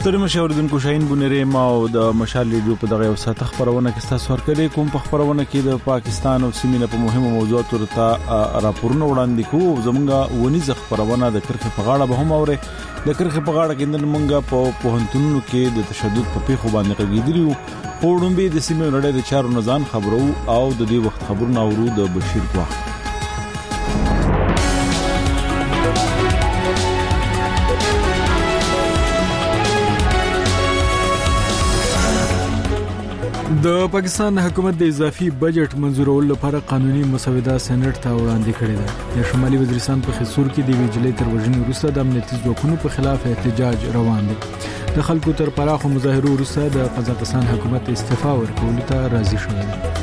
ستړي مشاوردونکو شاهین بونری ما او د مشال ریډیو په دغه وساته خبرونه کې تاسو ورکړي کوم په خبرونه کې د پاکستان او سیمې په مهمو موضوعاتو ته راپورونه وړاندې کوو زمونږه ونیزه خبرونه د کرخه په غاړه به هم اوري د کرخه په غاړه کې نن مونږه په پوهنتونونو کې د تشدد په پیښو باندې غږیدلیو پوړم به د سیمې لړۍ د چارو نزان خبرو او د دې وخت خبرونه اورو د بشیر کوه د پاکستان حکومت د اضافي بجټ منزورولو لپاره قانوني مسوده سېنات ته وړاندې کړې ده. د شمالي وزیرستان په خصوص کې د ویجلې تر وژنې وروسته د امنیتي ځواکونو په خلاف احتجاج روان دی. د خلکو تر پراخو مظاهرو وروسته د قزاقستان حکومت استعفا ورکولو ته راضي شوی دی.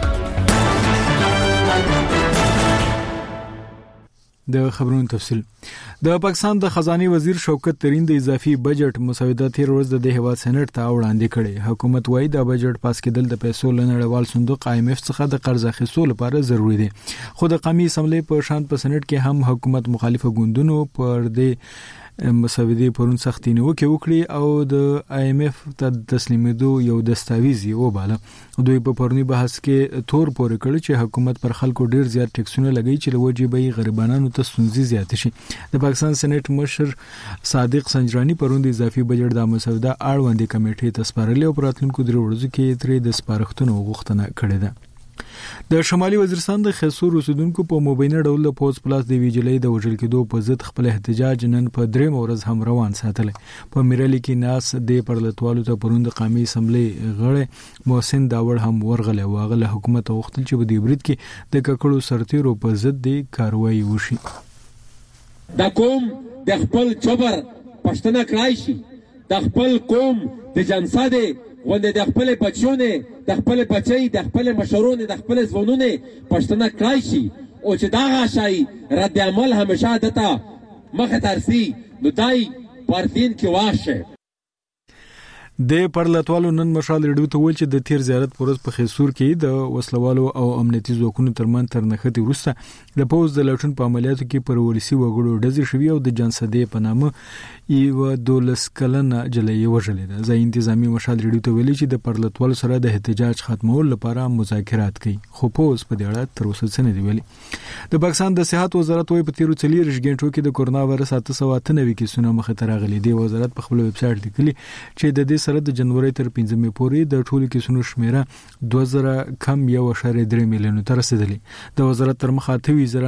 د خبرونو تفصیل د پاکستان د خزانه وزیر شوکت ترین د اضافي بجټ مسوده تیر ورځ د هیواد سېنات ته وړاندې کړي. حکومت وايي د بجټ پاس کېدل د پیسو لنړیوال صندوق IMF څخه د قرض اخیستلو لپاره ضروری دی. خو د قومي اسمبلی په شان په سېنات کې هم حکومت مخالفه ګوندونو پر دې مسودې پرون سختي نیوکه وکړي او د IMF ته تسلیمېدو یو دستاویز یې وباله. دوی په پرونی بحث کې تور پورې کړ چې حکومت پر خلکو ډیر زیات ټیکسونه لګوي چې لوجي به غریبانو ته ستونزې زیات شي. د پاکستان سېنات مشر صادق سنجرانی پرون د اضافي بجټ د مسوده اړوندې کمیټې ته سپارلې او راتلونکو درې ورځو کې ترې د سپارښتنو غوښتنه کړې ده. د شمالي وزیرستان د خصوص اوسیدونکو په مبینه ډول د پوز پلاس د ویجلې د وژل کېدو په ضد خپل احتجاج نن په درې ورځ هم روان ساتل. په میرالي کې ناس د پرلتوالو ته پروند قومي اسمبلی غړي محسن داوړ هم ورغله واغله حکومت غوښتل چې په دې برید کې د ککړو سرتیرو په ضد د کاروایی وشي. د قوم د خپل جبر پښتنه کړای شي د خپل قوم د جنساده ونده د خپل بچونه د خپل بچي د خپل مشرونه د خپل ځوانونه پښتنه کړای شي او چې دا غاشي رد عمل همیشه دته مخه ترسي نو دای پارتین کې واشه. د پرلتوالو نن مشال ریډیو ته ویل چې د تیر زیارت پروز په خیسور کې د وسلوالو او امنیتي ځواکونو ترمن تر نختی وروسته د پوز د لټون په عملیاتو کې پر ولسی وګړو ډزې شوې او د جنسدې په نامه یو 12 کلنه جلې وژلې ده. ځای انتظامی مشال ریډیو ته ویل چې د پرلتوالو سره د احتجاج ختمولو لپاره مذاکرات کوي خو پوز په دې اړه تر اوسه څه نه دی ویلي. د پاکستان د صحت وزارت وايي په تیرو 40 غنټو کې د کورونا وایرس 898 کیسونه مخه ته راغلي دي. وزارت په خپل ویب سټ لیکلي چې د دې سره د جنوري تر 15 پورې د ټولو کیسونو شمیره 2000 کم 1.3 میلیون ته رسیدلی. د وزارت تر مخه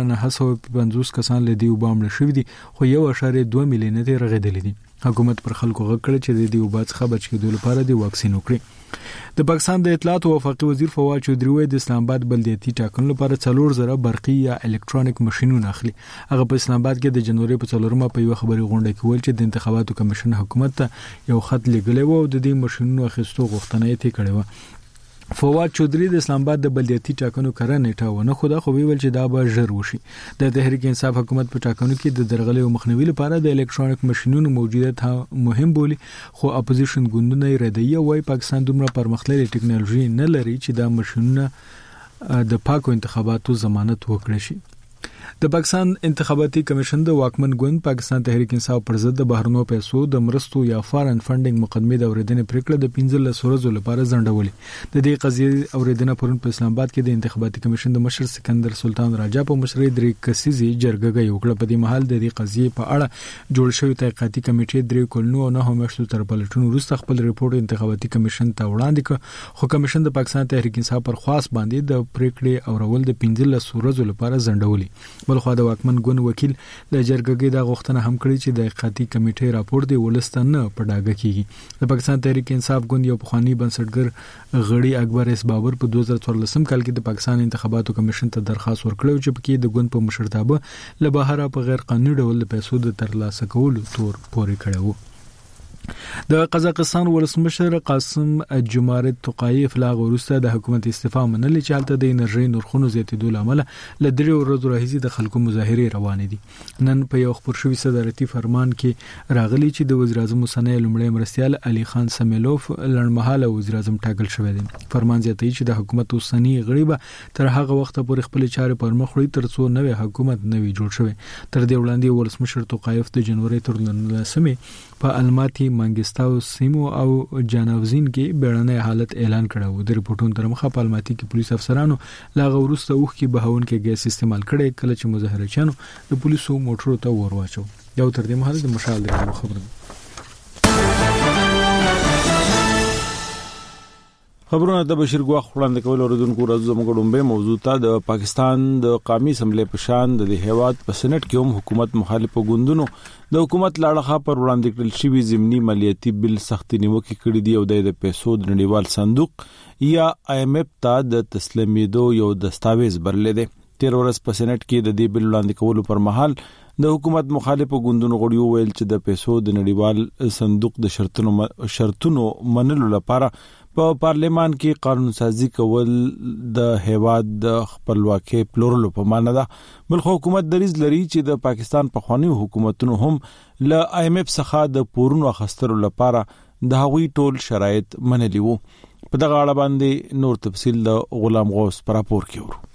8950 کسان له دې وبام شوي دي خو 1.2 میلیون ته رغیدلی دي. حکومت پر خلکو غږ کړ چې د دې وبات څخه بچ کېدو لپاره د واکسین وکړي. د پاکستان د اطلاعات او وفاقي وزیر فواد چودري وایي د اسلام آباد بلدیاتي ټاکنو لپاره 4000 برقي یا الکترونیک ماشينونه اخلي. هغه په اسلام آباد کې د جنوري په 4مه په یو خبري غونډه کې ویل چې د انتخاباتو کمیشن حکومت ته یو خط لګلی و او د دې ماشينونو اخیستو غوښتنه یې کړې و. فواد چودري د اسلام آباد د بلدیاتي ټاکنو کړه نیټه ونه خدا خو ویل چې دا به ژر وشي. د تحریک انصاف حکومت په ټاکنو کې د درغلي او مخنیوي لپاره د الکترونیک ماشينونو موجودیت مهم بولی خو اپوزیشن ګوندونه یې ردیه وایي پاکستان دومره پرمختللې ټکنالوژي نه لري چې دا ماشينونه د پاکو انتخاباتو ضمانت وکړي شي. د پاکستان انتخاباتي کمیشن د واکمن ګوند پاکستان تحریک انصاف پر ضد د بهرنو پیسو د مرستو یا فارن فندینګ مقدمه د اوریدنې پریکړه د 15 ورځو لپاره ځنډولې. د دې قضیې اوریدنه پرون په اسلام آباد کې د انتخاباتي کمیشن د مشر سکندر سلطان راجا په مشرۍ درې کسیزي جرګه یو کړه. په دې مهال د دې قضیې په اړه جوړ شوی تحقیقاتي کمیټې درې کلونو او 9 میاشتو تر پلټون وروسته خپل ریپورت انتخاباتي کمیشن ته وړاندې کړ خو کمیشن د پاکستان تحریک انصاف پر خاص باندې د پریکړې اورول د 15 ورځو لپاره ځنډولې. بلخو د واکمن ګوند وکیل د جرګې د غوښتنه هم کړې چې د تحقیقاتي کمیټې راپور دی ولستانه په ډاګه کیږي. د پاکستان تحریک انصاف ګوند یو پخوانی بنسټګر غړي اکبر اس بابر په 2014 کال کې د پاکستان انتخاباتو کمیشن ته درخواست ورکړ چې پکې د ګوند په مشرتابه له بهره په غیر قانوني ډول پیسو د ترلاسه کولو تور پورې کړو. د قزاقستان ولسمشر قاسم جمارت توقایف لا غوسته د حکومت استعفا منلې چې حالت د انرژي نرخونو زیاتېدو لامل ل درې ورځې راهیسې د خلکو مظاهره روانې دي. نن په یو خبر شوی صدارتي فرمان کې راغلی چې د وزیر اعظم سنې لومړی مرستيال علي خان سمیلوف لړمحاله وزیر اعظم ټاکل شوی دی. فرمان زیاتوي چې د حکومت اوسنی غړي تر هغه وخت پورې خپل چارې پر مخ وړي تر څو نوې حکومت نوې جوړ شوی. تر دې وړاندې ولسمشر توقایف د جنوري تر 19 په الماتي مانګستاو سیمو او جاناوزین کې بیړنی حالت اعلان کړو. د ریپورتونو تر مخه په الماتي کې پولیس افسرانو لا غوروسته اوخ کې بهون کې ګیس استعمال کړي کله چې مظاهرچیانو د پولیسو موټرو ته ور واچو. یو تر دې مهال د مشال د خبرونه د بشیر ګواخ وړاندې کول اوردونکو راځو موږ ډومبه موضوع ته د پاکستان د قومي اسمبلی په شان د هیواد په سېنات کې هم حکومت مخالفو ګوندونو د حکومت لاړه پر وړاندې کړل شوی ضمني مالیاتي بل سختي نیوکه کړې دی او د پیسو د نړیوال صندوق یا IMF ته د تسلیمېدو یو دستاویز برلې دی. 13 ورځې په سېنات کې د دې بل وړاندې کولو پر مهال د حکومت مخالفو ګوندونو غړي ویل چې د پیسو د نړیوال صندوق د شرطونو منلو لپاره په پارلیمان کې قانون سازي کول د هیواد د خپلواکۍ پلورلو په معنی ده. بل حکومت دریز لري چې د پاکستان په خواني حکومتونو هم له IMF څخه د پورونو اخیستلو لپاره د هغوی ټول شرایط منلي وو. په دغه اړه باندې نور تفصیل د غلام غوث پر راپور کې ورو.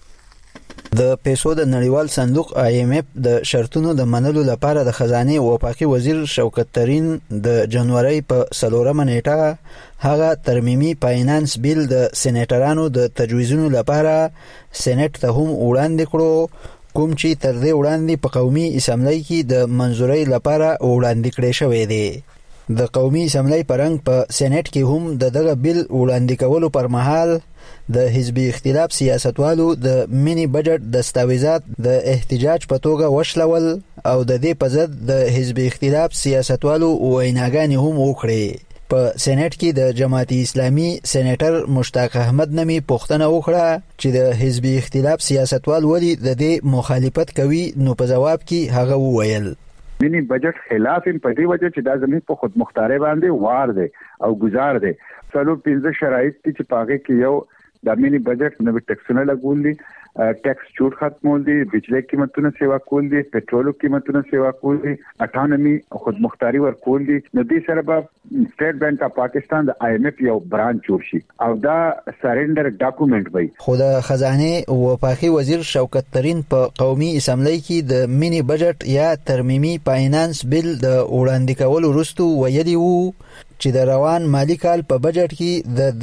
د پیسو د نړیوال صندوق IMF د شرطونو د منلو لپاره د خزانه وفاقي وزیر شوکت ترين د جنوري په 4 نیټه هغه ترمیمي فاینانس بیل د سېنیټرانو د تجویزونو لپاره سېنات ته هم وړاندې کړو کوم چې تر دې وړاندې په قومي اسمبلی کې د منځوري لپاره وړاندې کړی شوی دی. د قومي اسمبلی پرنګ په سېنات کې هم دغه بیل وړاندې کولو پر مهال د حزبي اختلاف سیاستوالو د مینی بجټ دستاویزات د احتجاج په توګه وشلول او د دې په ضد د حزبي اختلاف سیاستوالو ویناګانې هم وکړې. په سېنات کې د جماعت اسلامي سېنیټر مشتاق احمد نمی پوښتنه وکړه چې د حزبي اختلاف سیاستوال ولې د دې مخالفت کوي نو په جواب کې هغه وویل مینی بجټ خلاف په دې وجه چې دا زموږ په خود مختاري باندې وار دی او گزار دی. څلور 15 شرایط چې پاګه کې یو د مینی بجټ نو ټیکسونه لګول دي، ټیکس چوټ ختمول دي، بجلی قیمتونه سیوا کول دي، پټرول قیمتونه سیوا کول دي، اټانومي خود مختاري ورکول دي. نو دې سره به سټیټ بانک اف پاکستان د IMF یو برانچ جوړ شي او دا سرندر ډاکومېنټ وي. خو د خزانه وفاقي وزیر شوکت ترين په قومي اسمبلی کې د مینی بجټ یا ترمیمي فاینانس بیل د وړاندې کولو وروسته ویلي وو چې د روان مالی کال په بجټ کې د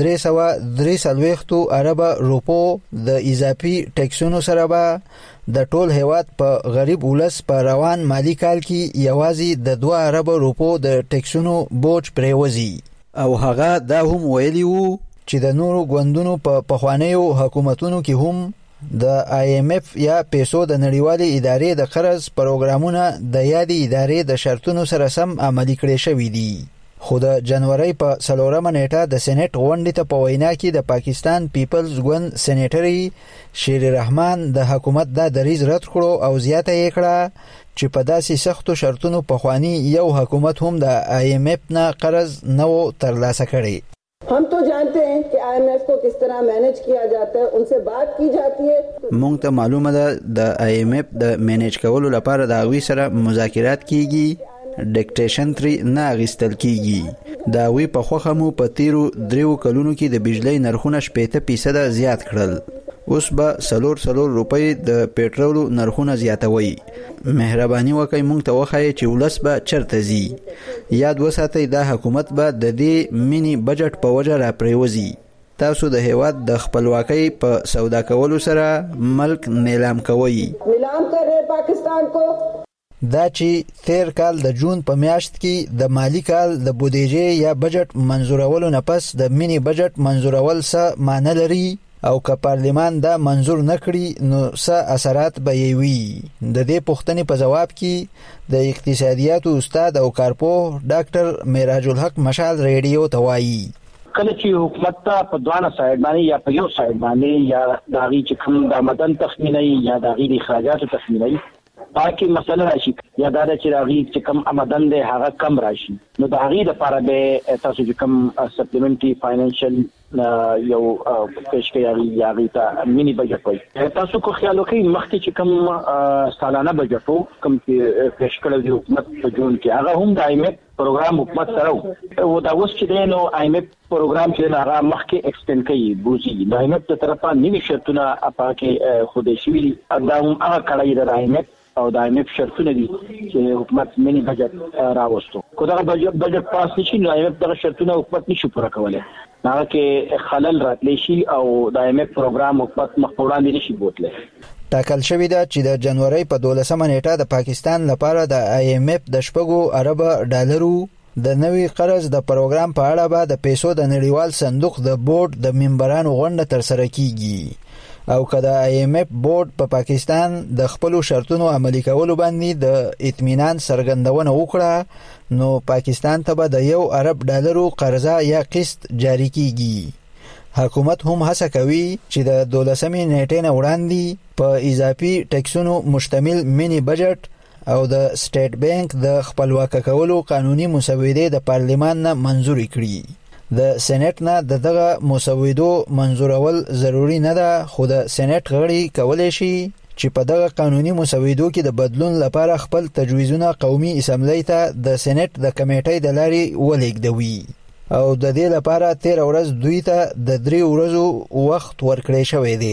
343 ارب روپو د اضافي ټیکسونو سره به د ټول هیواد په غریب ولس په روان مالی کال کې یوازې د 2 ارب روپو د ټیکسونو بوج پریوزي. او هغه دا هم ویلي وو چې د نورو ګوندونو په پخوانیو حکومتونو کې هم د IMF یا پیسو د نړیوالې ادارې د قرض پروګرامونه د یادې ادارې د شرطونو سره سم عملي کړي شوي دي. خو د جنوري په 4 نیټه د سېنات غونډې ته په وینا کې د پاکستان پیپلز ګوند سېنیټري شیر رحمان د حکومت د دریز رد کړو او زیاته یې کړه چې په داسې سختو شرطونو په خواني یو حکومت هم د IMF نه قرض نه ترلاسه کړي. हम तो जानते हैं कि IMF को किस तरह मैनेज किया जाता है, उनसे बात की जाती है. مونږ ته معلومه ده د IMF د مینیج کولو لپاره د هغوی سره مذاکرات کیږي، ډیکټیشن تری نه اغستل کیږي. دا وی په خوخه مو په تیرو 3 کلونو کې د بجلی نرخونه 80% زیات کړل. اوس به 4 روپۍ د پېټرولو نرخونه زیاتوي. مهرباني وکړئ مونږ ته وخایئ چې ولس به چرته ځي. یاد وساتئ دا حکومت به د دې مینی بجټ په وجه را پریوزي. تاسو د هیواد د خپلواکۍ په سودا کولو سره ملک نیلام کوي. نیلام کر رہے پاکستان کو. دا چې 13 کال د جون په میاشت کې د مالی کال د بودیجې یا بجټ منظورولو نه پس د مینی بجټ منظورول څه معنی لري او که پارلیمان دا منظور نکړي نو څه اثرات به یې وي. د دې پوښتنې په جواب کې د اقتصادیاتو استاد او کارپوه ډاکټر معراج الحق مشال ریډیو ته وایي کله چې حکومت په دوانه سایډ باندې یا په یو سایډ باندې یا داغي چې کوم د آمدن تخمینوي یا داغي د اخراجات تخمینوي باقي مسله راشي یا دا چې داغي چې کوم آمدن ده هغه کم راشي نو داغي د لپاره به تاسو چې کوم سپلیمنټري فاینانشل یو پیش کوي یا ته مینی بجټ وایي. تاسو کو خیال وکړئ مخکې چې کوم سالانه بجټ کوم پیش کړل دی حکومت په جون کې هغه هم د IMF پروګرام حکومت سره و دا اوس چې نو IMF پروګرام چې هغه مخکې ایکسټند کوي بوزي د IMF تر طرفه نوي شرطونه اپا کې خوده شوی دا هم هغه کړی د IMF او د IMF شرطونه دي چې حکومت مینی بجټ راوستو. کو دا بجټ پاس نشي نو IMF دغه شرطونه حکومت نشي پوره کولای. هغه کې خلل راتلی شي او د IMF پروګرام حکومت مخ په وړاندې نشي بوتلی. ټاکل شوی دا چې د جنوري په 12 نیټه د پاکستان لپاره د IMF د 6 ارب ډالرو د نوي قرض د پروګرام په اړه به د پیسو د نړیوال صندوق د بورډ د ممبرانو غونډه ترسره کیږي او کله IMF بورډ په پاکستان د خپل شرطونو عملي کولو باندې د اطمینان څرګندونه وکړه نو پاکستان ته به د 1 ارب ډالرو قرضه یا قسط جاری کیږي. حکومت هم هڅه کوي چې د 12 نیټې نه وړاندې په اضافي ټیکسونو مشتمل مینی بجټ او د سټیټ بانک د خپلواک کولو قانوني مسودې د پارلیمان نه منزوري کړي. د سېنات نه دغه مسودو منزورول ضروری نه ده خو د سېنات غړي کولای شي چې په دغه قانوني مسودو کې د بدلون لپاره خپل تجویزونه قومي اسمبلی ته د سېنات د کمیټې د لارې ولېږدوي او د دې لپاره 13 ورځې دوی ته د 3 ورځو وخت ورکړی شوی دی.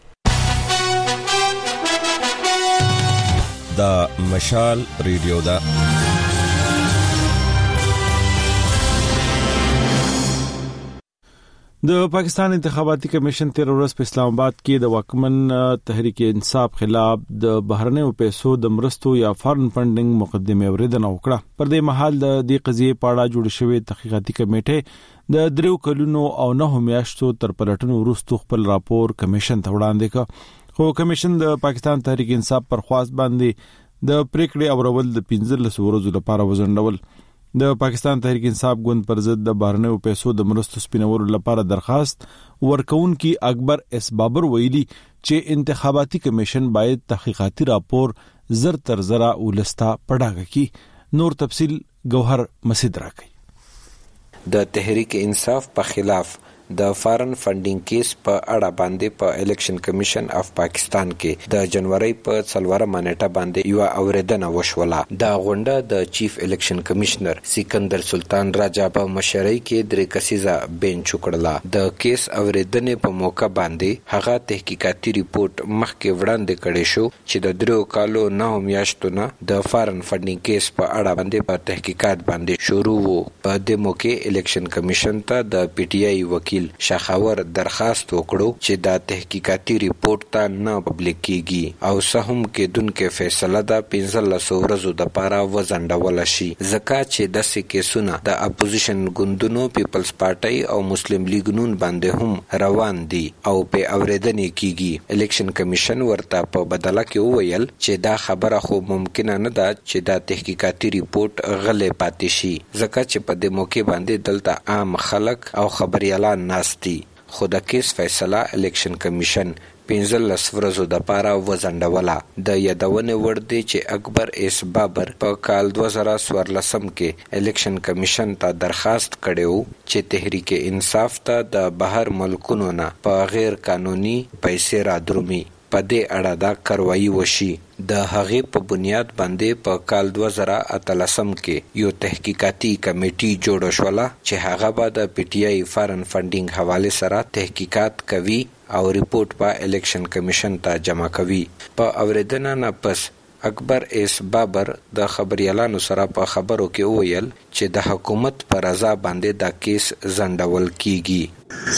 دا مشال ریډیو دا د پاکستان انتخاباتي کمیشن 13 ورځ په اسلام آباد کې د واکمن تحریک انصاف خلاف د بهرنیو پیسو د مرستو یا فارن فندینګ مقدمه اوریدنه وکړه. پر دې مهال د دې قضیې په اړه جوړ شوی تحقیقاتي کمیټه د 3 کلونو او 9 میاشتو تر پلټنو وروسته خپل راپور کمیشن ته وړاندې کړ. خو کمیشن د پاکستان تحریک انصاف پر خواست باندې د پریکړې اورول د 15 ورځو لپاره وزندول. د پاکستان تحریک انصاف ګوند پر ضد د بهرنیو پیسو د مرستو سپینولو لپاره درخواست ورکون کی اکبر اس بابر ویلي چې انتخاباتي کمیشن باید تحقیقاتي راپور زر تر زرا ولستا پړاګه کی. نور تفصیل گوهر مسید راکړي. د تحریک انصاف په خلاف د فارن فندینګ کیس په اړه باندې په الیکشن کمیشن اف پاکستان کې د جنوري په 4 نیټه باندې یو اوریدنه وشوله. د غونډه د چیف الیکشن کمشنر سکندر سلطان راجا په مشرۍ کې 3 کسیزه بینچ وکړه. د کیس اوریدنې په موقع باندې هغه تحقیقاتي ریپورت مخکې وړاندې کړی شو چې د 3 کالو 9 میاشتو نه د فارن فندینګ کیس په اړه باندې په تحقیقات باندې شروع وو. په دې موقع الیکشن کمیشن ته د PTI وکیل شخاور درخواست وکړو چې دا تحقیقاتي ریپورت ته نه پبلک کیږي او سهم کې دونکو فیصله د 15 ورځو د پاره وزندول شي ځکه چې د کیسونو د اپوزیشن ګوندونو پیپلز پارټي او مسلم لیگ نون باندې هم روان دي او په اوریدنې کیږي. الیکشن کمیشن ورته په بدله کې وویل چې دا خبره خو ممکن نه ده چې دا تحقیقاتي ریپورت غلې پاتې شي ځکه چې په دې موقع باندې دلته عام خلک او خبريالان ناستی. خو د کیس فیصله الیکشن کمیشن 15 ورځو د پاره وزندوله. د یادونه ور دي چې اکبر اس بابر په کال 2014 کې الیکشن کمیشن ته درخواست کړو چې تحریک انصاف ته د بهر ملکونو نه په غیر قانوني پیسې را درومي په دې اړه دا کاروایی وشي. د هغې په بنیاد باندې په کال 2013 کې یو تحقیقاتي کمیټي جوړ شوله چې هغه به د PTI فارن فندینګ حواله سره تحقیقات کوي او ریپورت په الیکشن کمیشن ته جمع کوي. په اوریدنه نه پس اکبر اس بابر د خبريالانو سره په خبرو کې وویل چې د حکومت پر رضا باندې دا کیس زندول کیږي.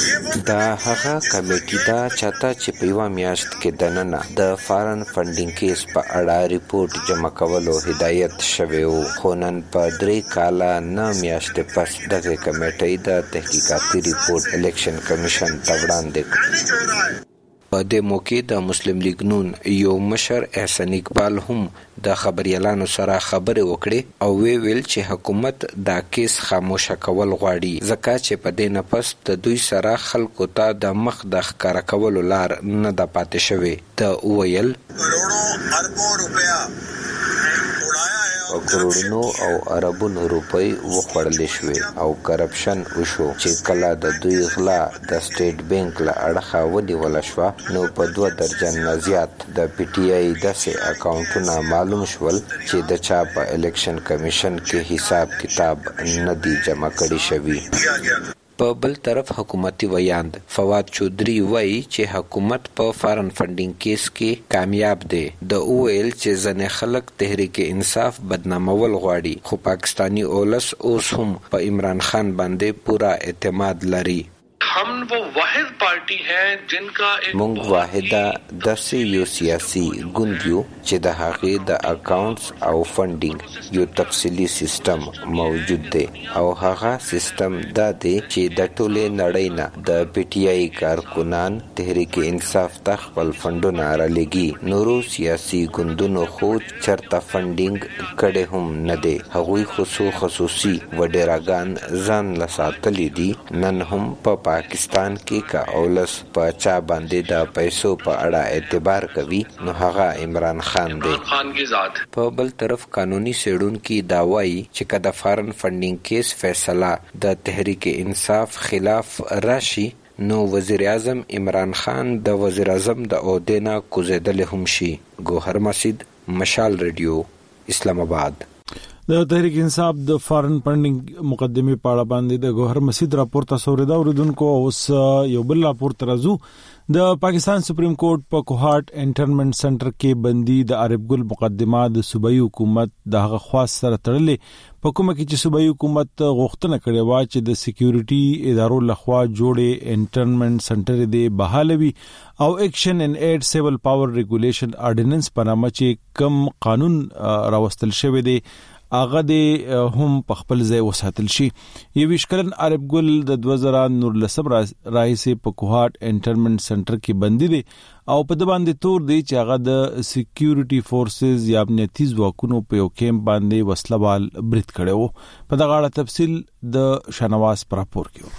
دا هغه کمیټي دا چاته چې په یو میاشت کې دننه د فارن فندینګ کیس په اړه ریپورت جمع کولو هدایت شوی و. خو نن په 3 کاله 9 میاشتې پس دغه کمیټي د تحقیقاتي ریپورت الیکشن کمیشن ته وړاندې کړ. په دې موقع د مسلم لیگ نون یو مشر احسان اقبال هم د خبريالانو سره خبرې وکړې او ویل چې حکومت دا کیس خاموشه کول غواړي ځکه چې په دې نفس د دوی سره خلکو ته د مخ د ښکارا کولو لار نه د پاتې شوی. ته ویل کروڑونو او اربونو روپۍ وخوړل شوې او کرپشن وشو چې کله د دوی غلا د سټیټ بانک له اړخه ونیول شو نو په 2 درجن نه زیات د PTI داسې اکاونټونه معلوم شول چې د چا په الیکشن کمیشن کې حساب کتاب نه دی جمع کړی شوی. په بل طرف حکومتي ویاند فواد چودري وایي چې حکومت په فارن فندینګ کیس کې کامیاب دی. د اویل چې ځنې خلک تحریک انصاف بدنامول غواړي خو پاکستانی اولس اوس هم په عمران خان باندې پورا اعتماد لري. हम वो वाहिद पार्टी है जिनका एक مونږ واحده داسې یو سیاسي ګوند یو چې د هغې د اکاونټس او فندینګ یو تفصیلي سیستم موجود دی او هغه سیستم دا دی چې د ټولې نړۍ نه د پی ټی آی کارکنان تحریک انصاف ته خپل فندونه رالېږي. نورو سیاسي ګوندونو خو چرته فندینګ کړی هم نه دی. هغوی خصوصي وډیراګان ځان له ساتلي دي. نن هم په پاکستان کې کا اولس په چا باندې د پیسو په اړه اعتبار کوي نو هغه عمران خان دی. په بل طرف قانوني سیډونکو دا وایي چې کله فارن فندینګ کیس فیصله د تحریک انصاف خلاف راشي نو وزیر اعظم عمران خان د وزیر اعظم د عہدې نه کوزیدل هم شي. ګوهر مسید، مشال ریډیو، اسلام آباد. د تحریک انصاف د فارن فندینګ مقدمه په اړه باندې د ګوهر مسید راپور تاسو اوریدونکو. اوس یو بل راپور ترازو. د پاکستان سپریم کورټ په کوهاټ انټرنمنټ سنټر کې بندي د عارف ګل مقدمه د صوبایي حکومت د هغه خواص سره تړلې په کومه کې چې صوبایي حکومت غوښتنه کړې و چې د سکیورټي ادارو لخوا جوړې انټرنمنټ سنټر دې بحالوي او اکشن ان ایډ سیول پاور ریګولیشن آرډیننس په نامه چې کم قانون راوستل شوی دی هغه د هم په خپل ځای وساتل شي. یو ویشکلن عارف ګل د 2019 راهیسې په کوهاټ انټرنمنټ سنټر کې بندي دي او په د باندې تور دی چې هغه د سکیورټي فورسز یا امنیتي ځواکونو په یو کیمپ باندې وسلوال برید کړو. په دغه اړه تفصیل د شنواز پر راپور کې.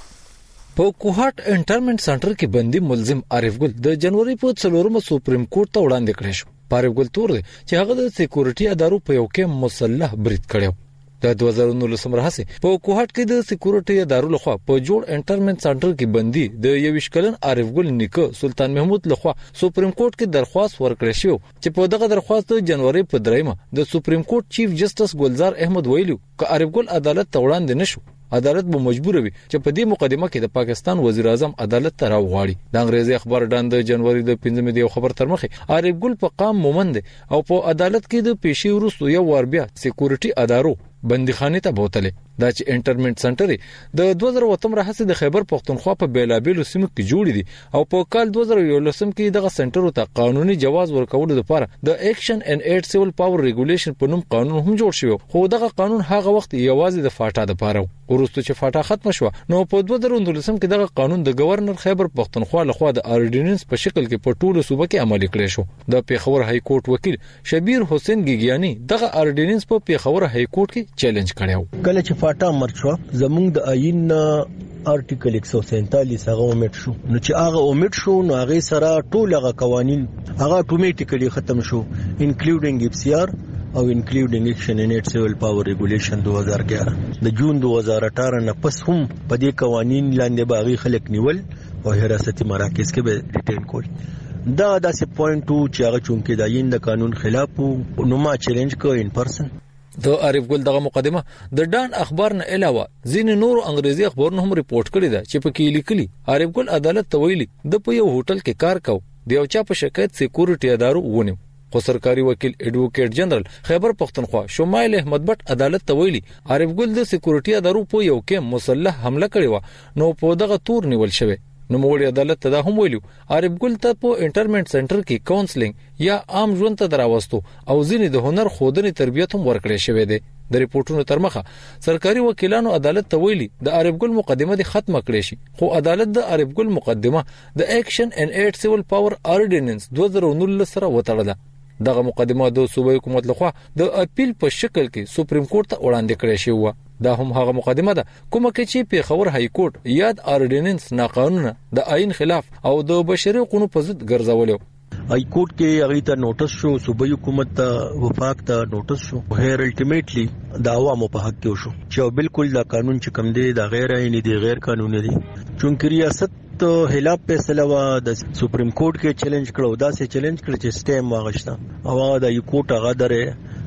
په کوهاټ انټرنمنټ سنټر کې بندي ملزم عارف ګل د جنوري په 4 سپریم کورټ ته وړاندې کړی شو. عارف ګل تور دی چې هغه د سکیورټي ادارو په یو کې مسلح برید کړو. د 2019 راهیسې په کوهاټ کې د سکیورټي ادارو لخوا په جوړ انټرنمنټ سنټر کې بندي د 21 کلن عارف ګل نیکه سلطان محمود لخوا سپریم کورټ کې درخواست ورکړی شو چې په دغه درخواست د جنوري په 3 د سپریم کورټ چیف جسټس ګلزار احمد ویلو چې عارف ګل عدالت ته وړاندې نشو عدالت به مجبور وي چې په دې مقدمه کې د پاکستان وزیر اعظم عدالت ته راوغواړي. د انګریزي اخبار ډان د جنوري د 15 د خبر تر مخه عارف ګل په قام مومند او په عدالت کې د پیشي وروسته یو ور بیا سکیورټي ادارو بندیخانه ته بوتله. دا چې انټرنمنټ سنټر د 2008 راهیسې د خیبر پختونخوا په بیلابیلو سیمو کې جوړ دي او په کال 2011 کې دغه سنټر ته قانوني جواز ورکول لپاره د اکشن ان ایډ سیول پاور ریګولیشن په نوم قانون هم جوړ شو. خو دغه قانون هغه وخت یوازې د فاټا د پاره ورسته چې فاټا ختم شو نو په 2019 کې دغه قانون د گورنر خیبر پختونخوا لخوا د آرډیننس په شکل کې په ټولو صوبه کې عملي کړی شو. د پیښور های کورټ وکیل شبیر حسین ګیګیانی دغه آرډیننس په پیښور های کورټ کې چیلنج کړو. کله چې فاټا مرچو زمونږ د آئین آرټیکل 147 هغه اومټ شو نو چې هغه اومټ شو نو هغه سره ټول هغه قوانين هغه اتوماتیکلی ختم شو انکلودینګ اف سی آر او انکلودینګ اکشن ان ایټ سیول پاور ریګولیشن 2011 د جون 2018 نه پس هم په دې قوانين لاندې باغی خلک نیول او حراستي مراکز کې به ډیټین کول. دا داسې پوینټ چې هغه چونکې د آئین د قانون خلاف نو ما چیلنج کو ان پرسن. د عارف ګل دغه مقدمه د ډان اخبار نه علاوه ځین نور انګریزي اخبارونو هم ریپورت کړی دا چې په کې لیکلي عارف ګل عدالت ته ویلي د په یو هوټل کې کار کاو د یو چا په شکایت سکیورټي ادارو ونیو. خو سرکاري وکیل ایڈوکیټ جنرال خیبر پختونخوا شمایل احمد بټ عدالت ته ویلي عارف ګل د سکیورټي ادارو په یو کې مسلح حمله کړې و نو په دغه تور نیول شوی. نو موږ عدالت ته دا هم ویلو عارف ګل ته په انټرنمنټ سنټر کې کاونسلینګ یا عام ژوند ته دراوستو او ځینې د هنر خودنې تربیت هم ورکړې شوې ده. د ریپورتونو تر مخه سرکاري وکیلانو عدالت ته ویلي د عارف ګل مقدمه د ختمه کړې شي خو عدالت د عارف ګل مقدمه د اکشن ان ایډ سیول پاور آرډیننس 2019 سره وتړله. دغه مقدمه د صوبایي حکومت لخوا د اپیل په شکل کې سپریم کورټ ته وړاندې کړې شوی و. دا هم هغه مقدمه ده کومه کې چې پیښور های کورټ یاد آرډیننس ناقانونه د آئین خلاف او د بشري حقوقو په ضد ګرځولو. های کورټ کې هغه ته نوټس شو صوبایي حکومت ته وفاق ته نوټس شو هیر الټیمیټلی د عوامو په حق کې شو چې بالکل دا قانون چې کوم دی دا غیر آئینی دی غیر قانوني دی. چونکه ریاست خلاف فیصله وا د سپریم کورټ کې چیلنج کړو دا سه چیلنج کړ چې سټیم واغښتا او دا یو کوټ هغه درې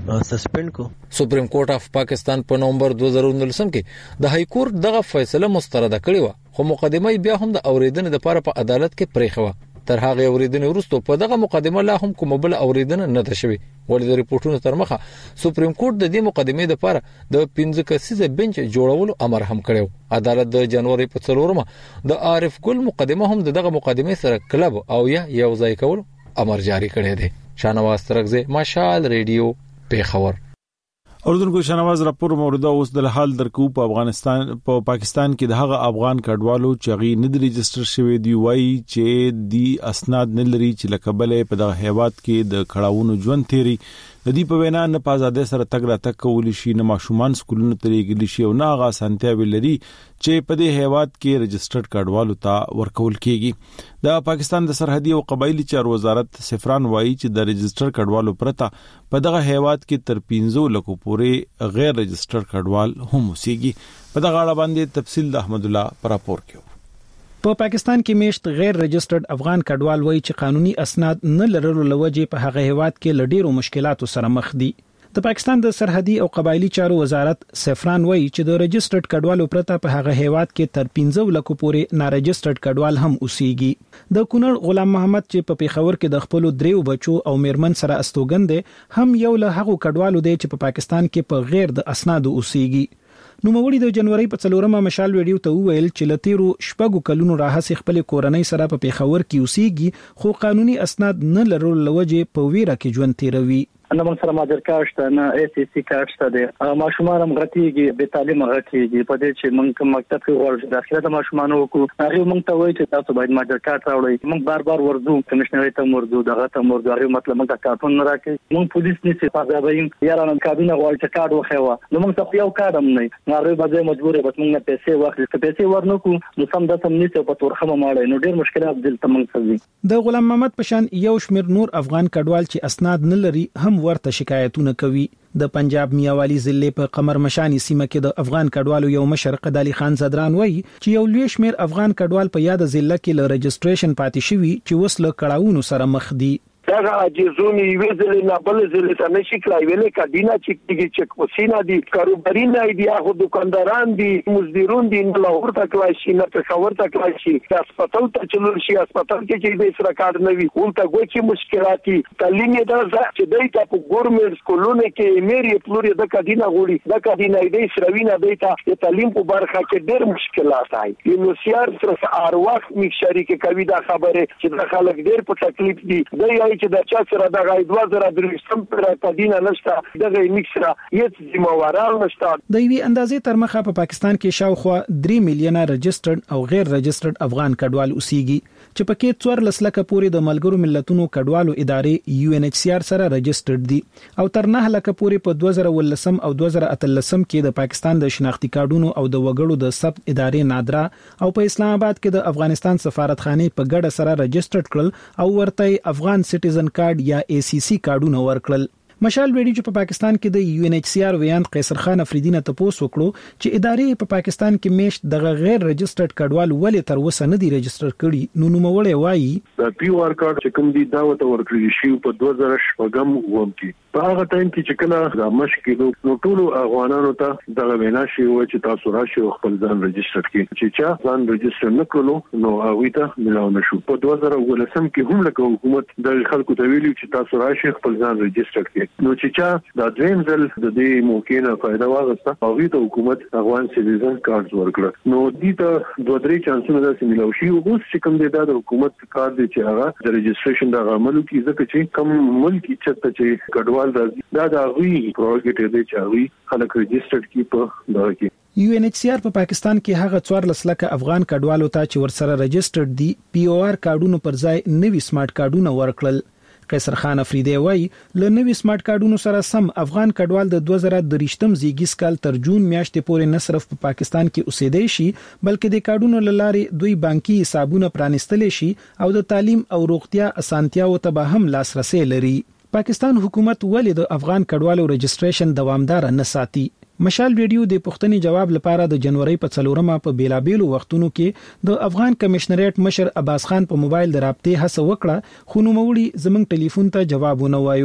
سسپند کو. سپریم کورټ اف پاکستان په نومبر 2019 کې د های کورټ دغه فیصله مسترده کړې و، خو مقدمه بیا هم د اوریدنې لپاره په عدالت کې پریښه و. تر هغه اوریدنې وروسته په دغه مقدمه لا هم کومه بل اوریدنه نه ده شوې، ولې د ریپورتونو تر مخه سپریم کورټ د دې مقدمې لپاره د 15 کسیزه بنچ جوړولو امر هم کړو. عدالت د جنوري په 4 د عارف ګل مقدمه هم دغه مقدمې سره کلب او یو ځای کول امر جاری کړی دی. شانواز ترغزه، مشال ریډیو، پیښور. اردوونکو شنواز راپور مورده اوس د حال درکو په افغانستان په پاکستان کې د هغه افغان کډوالو چې غي نه ريجستره شوی دی وایي چې دی اسناد نه لري چې لکبلې په دغه هیواد کې د کړهونو ژوند تیری د دې په وینا نه په آزادۍ سره تګ را تک کول شي، نه ماشومان سکولونو ته لېږل شي او نه هغه سنتیا ولري چې په دې هیواد کې ريجسترډ کډوالو ته ورکول کیږي. د پاکستان د سرحدي او قبایلی چارو وزارت سفران وایي چې د ريجسترډ کډوالو پرته په دغه هیواد کې تر 15 لکو پورې غیر ريجسترډ کډوال هم اوسېږي. په دغه اړه باندې تفصیل د احمد الله پر راپور کې. په پاکستان کې میشت غیر رجسترډ افغان کډوال وایي چې قانوني اسناد نه لرلو لوجې په هغه هیواد کې لډیرو مشکلاتو سره مخ دي. د پاکستان د سرحدي او قبایلی چارو وزارت سفران وایي چې د رجسترډ کډوالو پرته په هغه هیواد کې تر 15 لکو پورې نارجسترډ کډوال هم اوسېږي. د کونړ غلام محمد چې په پیښور کې د خپل دریو بچو او میرمن سره استوګن دي هم یو له هغو کډوالو دی چې په پاکستان کې په غیر د اسنادو اوسېږي. نو موري د جنوري په 4 مشال ویډیو ته ویل چې لتیرو شپږو کلونو راهسې خپل کورنۍ سره په پیښور کې اوسېږي، خو قانوني اسناد نه لرلو لوجې په ویره کې ژوند تیروي. انا من سره ماجر کاشته نه ای سی سی کاشته ده ماشومان هم غټيږي به تعلیم غټيږي په دې چې موږ مکتب کې ورته داخله د ماشومان وکړو هغه موږ ته وایي چې تاسو باید ماجر کارت راوړئ. موږ بار ورځو کمشنري ته ورځو دغه ته ورځو هغه مطلب موږ کارتون نه راکې موږ پولیس نشي پاګاویم یاره نن کابینه غواړي چې کارت وخیوه نو موږ ته یو کارت هم نه هغه باندې مجبور به موږ نه پیسې واخلو چې پیسې ورنکو نو سم د سم نشي په تورخه ماړې نو ډیر مشکلات دلته موږ سوي. د غلام محمد پشان یو شمیر نور افغان کډوال چې اسناد نه لري هم ورته شکایت کوي. د پنجاب میاوالی ضلع په قمر مشانی سیمه کې د افغان کډوالو یو مشر قدالي خان زدران وایي چې یو لوی شمیر افغان کډوال په یاد ضلع کې ل رجستریشن پاتې شوی چې وسله کړهونو سره مخ دي. دا عجزونی ویزل نه بل زل ته نشي کړای ویلې کډینا چې کوسینا دي کاروبارین دی هغه دکانداران دي مزدورون دي نه لاهور ته کلای شي نه پېښور ته کلای شي هسپتال ته چلول شي هسپتال کې چې د سره کار نه وي ولته ګوچی مشکلاتي تعلیم دا چې دایته په ګورنمنت سکولونو کې میری پلوري د کډینا غوړي د کډینا دې سروینه دایته د تعلیم په برخه کې ډېر مشکلات دي نو سیار سره ارواح می شریک کوي دا خبره چې د خلک ډېر په تکلیف دي دی چې د چا سره د غاید وزره درښتم پر تدینه نشته دغه میکسره هیڅ ذمہواران نشته. د وی اندازې تر مخه په پاکستان کې شاوخوا 3 میلیونه رجسترډ او غیر رجسترډ افغان کډوال اوسېږي چې پکې 14 لکه پورې د ملګرو ملتونو کډوالو ادارې UNHCR سره رجسترډ دي او تر 9 لکه پورې په 2013 او 2013 کې د پاکستان د شناختی کارډونو او د وګړو د ثبت ادارې نادرا او په اسلام آباد کې د افغانستان سفارتخانه په ګډه سره رجسترډ کړل او ورته افغان سټیزن کارت یا ACC کارډونه ورکړل. مشال ویډیو چې په پاکستان کې د UNHCR ویان قیصر خان افریدی نه تاسو وکړو چې ادارې په پاکستان کې میشت د غیر رجسترډ کډوال ولې تر اوسه نه دي رجستر کړي. نو نوموړی وایي د PR کارت چې کوم دي دا وته ورکړل شي په 2014 کې په هغه ټایم کې چې کله د مشکل نو ټول افغانانو ته د وینا شي و چې تاسو راشي او خپل ځان رجستر کړئ چې چا ځان رجستر نکړو نو هغه ته ملاو نشو. په 2019 کې هم لکه حکومت د خلکو ته ویلي چې تاسو راشي خپل ځان رجستر کړئ نو چې چا د دریم ځل د دې موقع نه فائدہ واغسته هغه ته حکومت افغان سټیزن کارت ورکړ نو دې ته 2-3 چانسونه داسې ملاو شي او اوس چې کوم د حکومت کارت دی چې هغه د رجستریشن د عملو کې ځکه چې کوم ملک چې کډوال دا د غوي پروګټ دی چې هغه خلک رجسترډ کی په دغه کې UNHCR په پاکستان کې هغه 14 لکه افغان کډوالو ته چې ورسره رجسترډ دي POR کارډونو پر ځای نوي سمارټ کارډونه ورکړل. قیصر خان افریدی وایي ل نوي سمارټ کارډونو سره سم افغان کډوال د 2023 زیږیز کال تر جون میاشتې پورې نه صرف په پاکستان کې اوسېدي شي بلکې د کارډونو لارې دوی بانکي حسابونه پرانستل شي او د تعلیم او روغتیا اسانتیاو ته به هم لاسرسي لري. پاکستان حکومت ولې د افغان کډوالو رجستریشن دوامدار نه ساتي؟ مشال ویډیو د پښتني جواب لپاره د جنوري په 4 په بیلابېلو وختونو کې د افغان کمشنریټ مشر عباس خان په موبایل د رابطې هڅه وکړه خو نوموړي زمنګ ټلیفون ته جواب ونه وایو.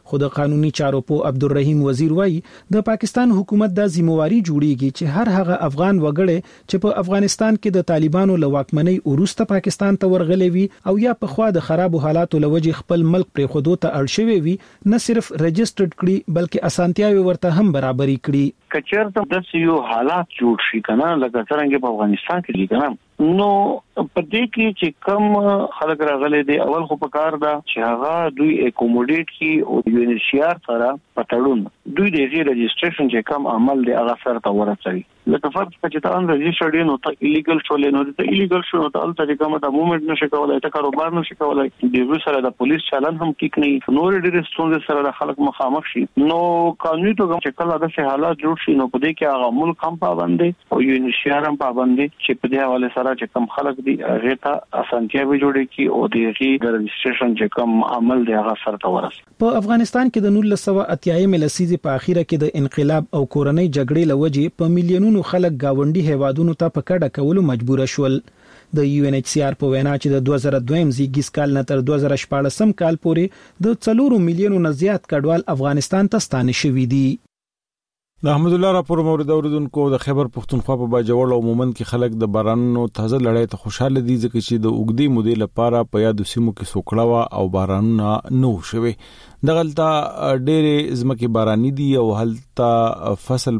خو د قانوني چارو په عبدالرحیم وزیر وایي د پاکستان حکومت د ذمہواری جوړیږي چې هر هغه افغان وګړي چې په افغانستان کې د طالبانو له واکمنۍ وروسته پاکستان ته ورغلي وي او یا په خوا د خراب حالاتو لوجه خپل ملک پرې خودو ته اړ شوی وي نه صرف رجسټرډ کړي بلکې اسانتیاوي ورته هم برابرۍ کړي. کچېرته د یو حالات جوړ شي کنه لکه څنګه په افغانستان کې کنه نو په دې کې چې کم خلک راغلي دي اول خو په کار دا چې هغه دوی اکوموډیټ کی او یونیسیار سره پټړون دوی د رجسټریشن چې کم عمل دی هغه سره تا ورسوي لکه فرض چې تاسو رجسټرډ نو ته ایلیګل شولې نو ته ایلیګل شو نو ته الته کومه د موومېنټ نشي کولای ته کاروبار نشي کولای د وی سره د پولیس چالان هم ټیک نه نور ډېر ستونزې سره د خلک مخامخ شي نو قانوني توګه چې کله د حالات جوړ شي نو په دې کې هغه ملک هم پابند دي او یونیسیار هم پابند دي چې په دې حواله سره چې کم خلک دي هغه ته اسانتیاوي جوړي کی او د رجسټریشن چې کم عمل دی هغه سره ته ورسي. په افغانستان کې د 1980 لسیزې په اخیره کې د انقلاب او کورنۍ جګړې لوجې په میلیونونو خلک گاونډي هیوادونو ته په کډه کولو مجبور شول. د UNHCR په وینا چې د 2002 زیږیز کال نه تر 2014 کال پورې د 4 میلیونو نه زیات کډوال افغانستان ته ستانه شوي دي. د احمد الله راپور مورد اوریدونکو د خیبر پختونخوا په باجوړ او مومند کې خلک د بارانونو تازه لړۍ ته خوشاله دي ځکه چې د اوګدي مودې لپاره په یادو سیمو کې سوکړه او بارانونه نو شوي دغلطه ډېرې ځمکې باراني دي او هلته فصل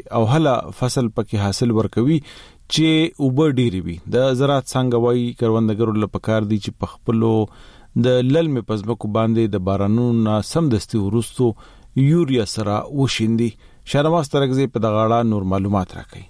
پکې حاصل ورکوي چې اوبه ډېری وي. د زراعت څنګه وایي کروندګرو لپاره کار دي چې په خپلو د للمې پزمکو باندې د بارانونو سم دستي ورستو یوریا سره وشیندي. شهرواز ترغزي په دغاړه نور معلومات راکړي.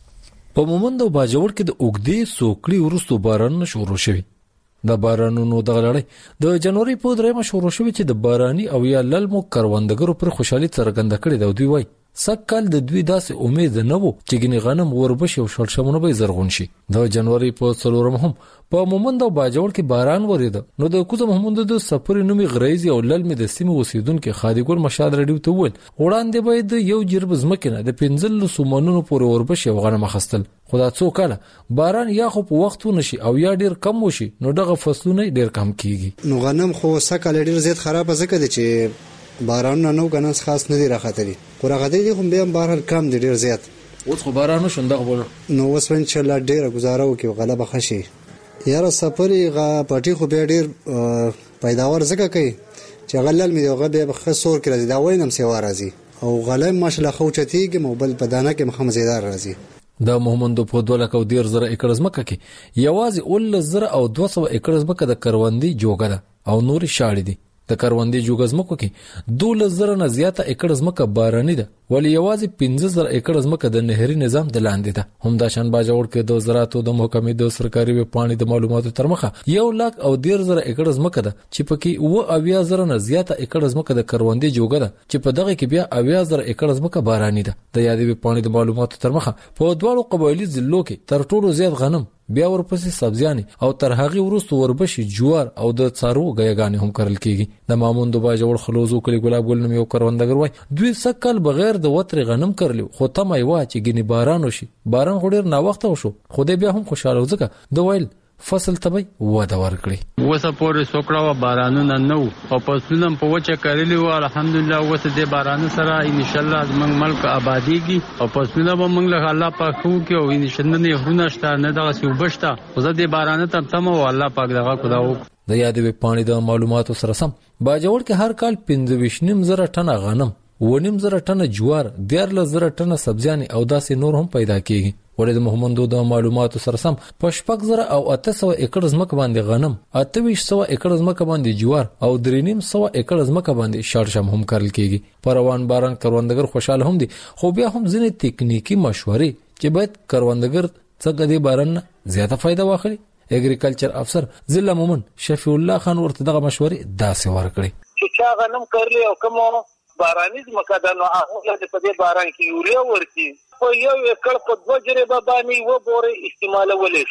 په مومند او باجوړ کې د اوګدي سوکړي ورستو باران شروع شوی. د بارانونو د غلړې د جنوري په 3 شروع شوی چې د باراني او یا للمو کروندګرو پر خوشحالي څرګنده کړې د دوی وای سکهال د دوی داسې امید نه وو چې ګنې غنم وربشي او شړشمونه به زرغون شي. د جنوري په 4 هم په مومند او باجوړ کې باران وریده نو د کوزه محمود د سفر نومي غریزي او للمې د سیمه اوسیدونکو خادي ګل مشاد رډیو ته ول وړاندې باید یو جرب زمکنه د 15 سومنونو پورې وربشي او غنم خستل خدا څو کاله باران یا خو په وخت نشي او یا ډیر کم وشي نو دغه فصلونه ډیر کم کیږي. نو غنم خو سکهال ډیر زیات خراب ځکه دي چې باران نه غنم خاص نه دی راخاتري خو راغدي خو به باران کم دی ډیر زیات اوس خو باران شوندغه بول نو اوس ان شاء الله ډیر گزاره وکي غلبه خشي یاره سفري غا پټي خو به ډیر پیداوار زکه کوي چې غلل می دغه به خسور کړی دا وینم سیوا راځي او غلم ماشله خوچتیږي موبل په دانه کې مخمزیدار راځي. د محمد په 2,10,000 ایکړ ځمکه کې یوازې 11,000 او 200 ایکړ ځمکه د کروندې جوګه ده او نور شاړې دي. د کروندې جوګه ځمکو کې 12,000 نه زیاته ایکړ ځمکه باراني ده ولی یوازې 15,000 ایکړ ځمکه د نهري نظام د لاندې ده. هم د شان باجوړ کې د زراعت او د محکمې د سرکاري وپاڼې د معلوماتو تر مخه 1,10,000 ایکړ ځمکه ده چې پکې 9,000 نه زیاته ایکړ ځمکه د کروندې جوګه ده چې په دغه کې بیا 9,000 ایکړ ځمکه باراني ده. د یادې وپاڼې د معلوماتو تر مخه په دوه قبایلی ضلعو کې تر ټولو زیات غنم بیا ورپسې سبزیانې او تر هغه وروسته وربشي جوار او د څارو غیګانې هم کرل کیږي. د مامون د باجوړ خلوزو کلی ګلاب ګل نوم یو کروندګر وای دوی سکهال بغیر د وتر غنم کرلو خو تمه یو چې ګنی باران وشي باران غوډر نا وخت وشو خو دې بیا هم خوشاله وځکه د ویل فصل تبي وده ورکړي وسه پورې سوکړه و بارانونه نو او فصلونه په وچه کړلی و الحمدلله وسه د باران سره ان شاء الله زمنګ ملک آبادیږي او فصلونه به موږ له الله پاک خو کې او ان شاء الله نه هرونه شته نه دغه سی وبشتا خو د باران ته تم او الله پاک دغه خداو. د یادې پانی د معلوماتو سره سم باجوړ کې هر کال 15,000 ټنه غنم 9,000 ټنه جوار 13,000 ټنه سبزیانې او داسې نور هم پیدا کیږي. ولې د محمد د معلوماتو سره سم په 8,000 او 800 ایکړ ځمکه باندې غنم 2800 ایکړ ځمکه باندې جوار او 3,500 ایکړ ځمکه باندې شړشم هم کرل کیږي. پروان باران کروندګر خوشاله هم دي خو بیا هم ځینې تکنیکی مشورې چې باید کروندګر څنګه دی باران زیاته فائدہ واخلي. اګریکلچر افسر ضلع مومن شفیع الله خان ورته دغه مشورې داسې ورکړي چې چا غنم کرلی او کوم باراني ځمکه ده نو هغه د په دې باران کې یوریا ورکړي په یو ایکړ په 2 جریبه باندې و بورې استعمالولی شي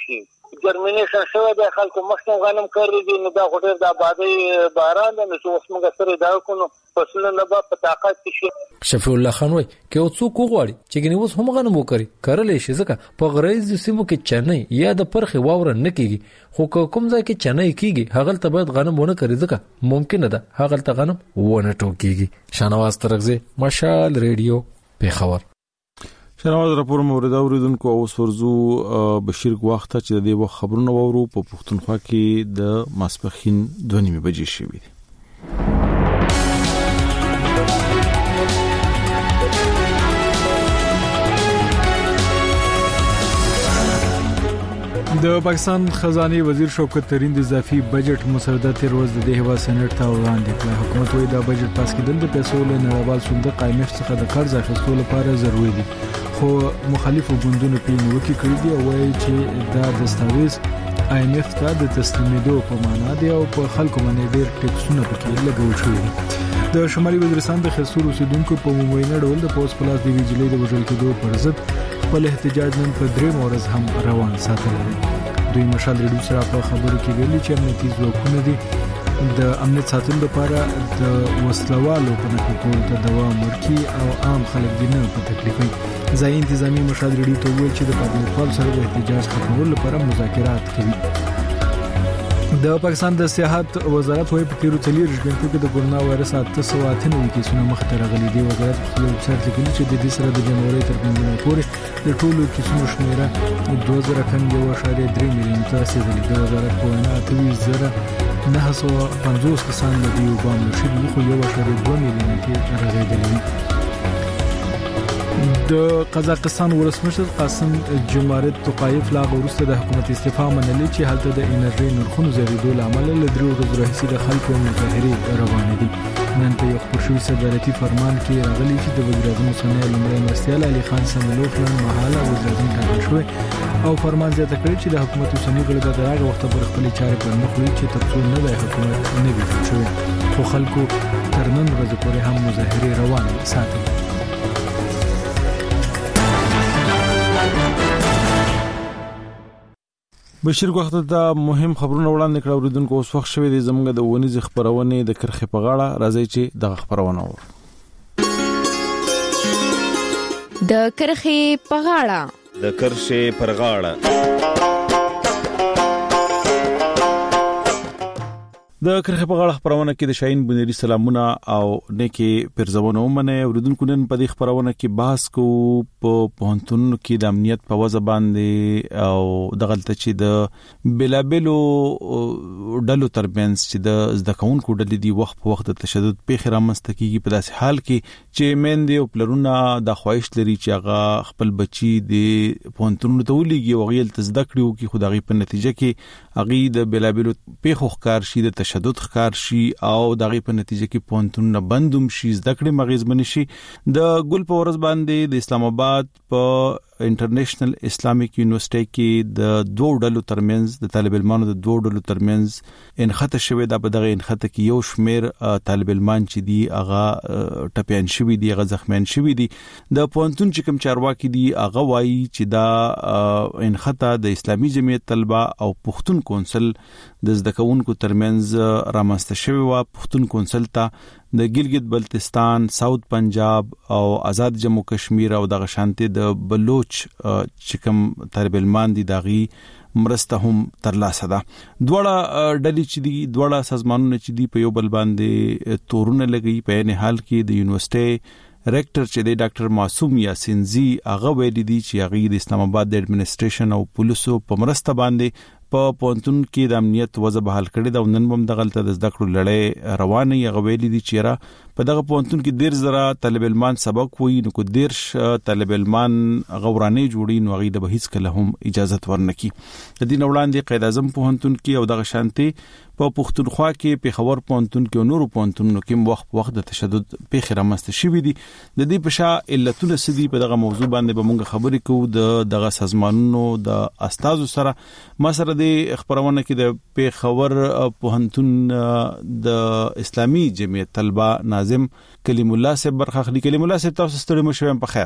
جرمینیشن شوی دی خلکو مخکې غنم کړی دي نو دا خو ډېر د آبادۍ باران دی نو چې اوس موږ سره دا وکړو فصلونه به په طاقت کې شي. شفیع الله خان وایي که یو څوک وغواړي چې ګنې اوس هم غنم وکړي کرلی شي ځکه په غرایزو سیمو کې چنۍ یا د پرخې واوره نه کېږي خو کوم ځای کې چنۍ کېږي هغلته باید غنم ونه کړي ځکه ممکنه ده هغلته غنم ونه ټوکېږي. شاهنواز ترغزی مشال ریډیو پیښور. شنواز راپور مورد اوریدونکو اوس ورزو بشیر وخت چې د دې وخت خبرونه وورو په پښتونخوا کې د ماسپخین 2:30 بجې شوې دي. د پاکستان خزانه وزیر شوکت ترین د اضافي بجټ مسوده تیر ورځ د هیواد سېنات ته وړاندې کړ. حکومت وايي دا بجټ پاس کېدل د پیسو له نړیوال صندوق IMF څخه د قرض اخیستلو لپاره ضروري دي خو مخالفو ګوندونو په نیوکه کړې دي او وايي چې دا دستاویز IMF ته د تسلیمېدو په معنا دی او په خلکو باندې ډېر ټیکسونه پکې لګول شوي دي. د شمالي وزیرستان د خسور اوسیدونکو په عمومي ډول د پوس پلاس دی ویجلې د وژل کېدو پر ضد خپل احتجاج نن په 3 ورځ هم روان ساتل دي. دوی مشال ریډیو سره په خبرو کې ویلي چې امنیتي ځواکونه دي د امنیت ساتلو لپاره د وسلوالو په نقل کولو ته دوام ورکړي او عام خلک دې نه په تکلیف وي. ځای انتظامی مشال ریډیو ته ویل چې د پابلیکوال سره د احتجاج ختمولو لپاره مذاکرات کوي. د پاکستان د صحت وزارت وايي په تیرو 4 غنټو کې د کورونا وایرس 898 کیسونه مخته راغلي دي. وزارت په خپل ویب سایټ کې لیکلي چې د دې سره د جنوري تر 15 پورې د ټولو کیسونو شمیره 2000.3 میلیون ته رسیدلې. د وزارت په وینا 2950 کسان د دې وبام شوي خو 1.2 میلیون کې رغېدلي. د قزاقستان ولسمشر قاسم جمارت توقایف لا غوښته د حکومت استعفا منلې چې هلته د انرژي نرخونو زیاتېدو لامل له 3 ورځې راهیسې د خلکو مظاهرې روانې دي. نن په یو خبرشوي صدارتي فرمان کې راغلي چې د وزیر اعظم ثاني لومړی مرستیال علي خان سملوف نن مهاله وزیر اعظم ټاکل شوی او فرمان زیاته کړی چې د حکومت اوسنی غړي د هغه وخت پر خپل چارې پر مخ وړي چې ترڅو نوی حکومت نه وي جوړ شوی خو خلکو تر نن ورځې پورې هم مظاهرې روانې ساتي. بشیر وخت دا مهم خبرونه وړاندې کړو اوریدونکو اوس وخت شوی دی زموږ د ونیز خبرونه د کرخې په غاړه راځي چې د خبرونه ور د کرخې په غاړه د کرخې په غاړه خبرونه کې د شاهین بنيري سلامونه او نیکی پرزونه ومنه اوریدونکو نن په دې خبرونه کې بحث کو په پونتون کې د امنیت په وځ باندې او د غلطه چې د بلابلو ډلو ترمنځ چې د ځدکونکو ډلې دی وخت په وخت د تشدد په خرامست کېږي په داسې حال کې چې مندې او پلرونه د خواهش لري چې هغه خپل بچي د پونتون ته ولېږي او غیل تزدکړو کې خدای په نتیجه کې هغه د بلابلو په خوخکار شي د تشدد ښکار شي او دغه په نتیجه کې پونتون بندوم شي زدکړې مغیز بنشي. د ګل په ورځ باندې د اسلام آباد په انټرنیشنل اسلامیک یونیورسيټي کې د دوه ډلو ترمنځ د طالب علمانو د دوه ډلو ترمنځ انخته شوې د بدغه انخته کې یو شمیر طالب علمان چې دی هغه ټپيان شوی دی هغه زخمیان شوی دی. د پونتون چې کوم چارواکي دی هغه وایي چې دا انخته د اسلامي جمعیت طلبه او پښتون کونسل د زدکونکو ترمنځ رامنځته شوی و. پښتون کونسل ته د ګلګت بلتستان، ساوث پنجاب او آزاد جمهور کشمیر او د غشانته د بلوچ چې کوم طالب علمان دي داغي مرسته هم ترلاسه ده. دوړه ډلې چې دي دوړه سازمانونه چې دي په یو بل باندې تورونه لګي په نه حال کې د یونیورسيټي ریکټر چې د ډاکټر معصوم یاسینزی هغه ویلي دي چې هغه د اسلام آباد د اډمنسټریشن او پولیسو په مرسته باندې په پونتون کې د امنیت وضع بحال کړي دا نن هم د غلطه د ذکر لړۍ روانه یې غوېلې دي چې را په دغه پونتون کې ډیر زره طالب علمان سبق وایي نو کو ډیر طالب علمان غورانه جوړي نو غي د بهیڅ کله هم اجازه ورنکي. د دې وړاندې قائد اعظم پونتون کې او دغه شانتي په پښتونخوا کې په خبر پونتون کې نور پونتونو کې وخت د تشدد په خرامست شوې دي. د دې په شا علتونه سدي په دغه موضوع باندې به موږ خبرې کوو دغه سازمانونو د استادو سره مسره د خبرونه کې د په خبر پونتون د اسلامي جمعیت طلبه ناظم کلیم الله صاحب برخه خلی. کلیم الله صاحب تاسو ستړي مو شوم په خیر.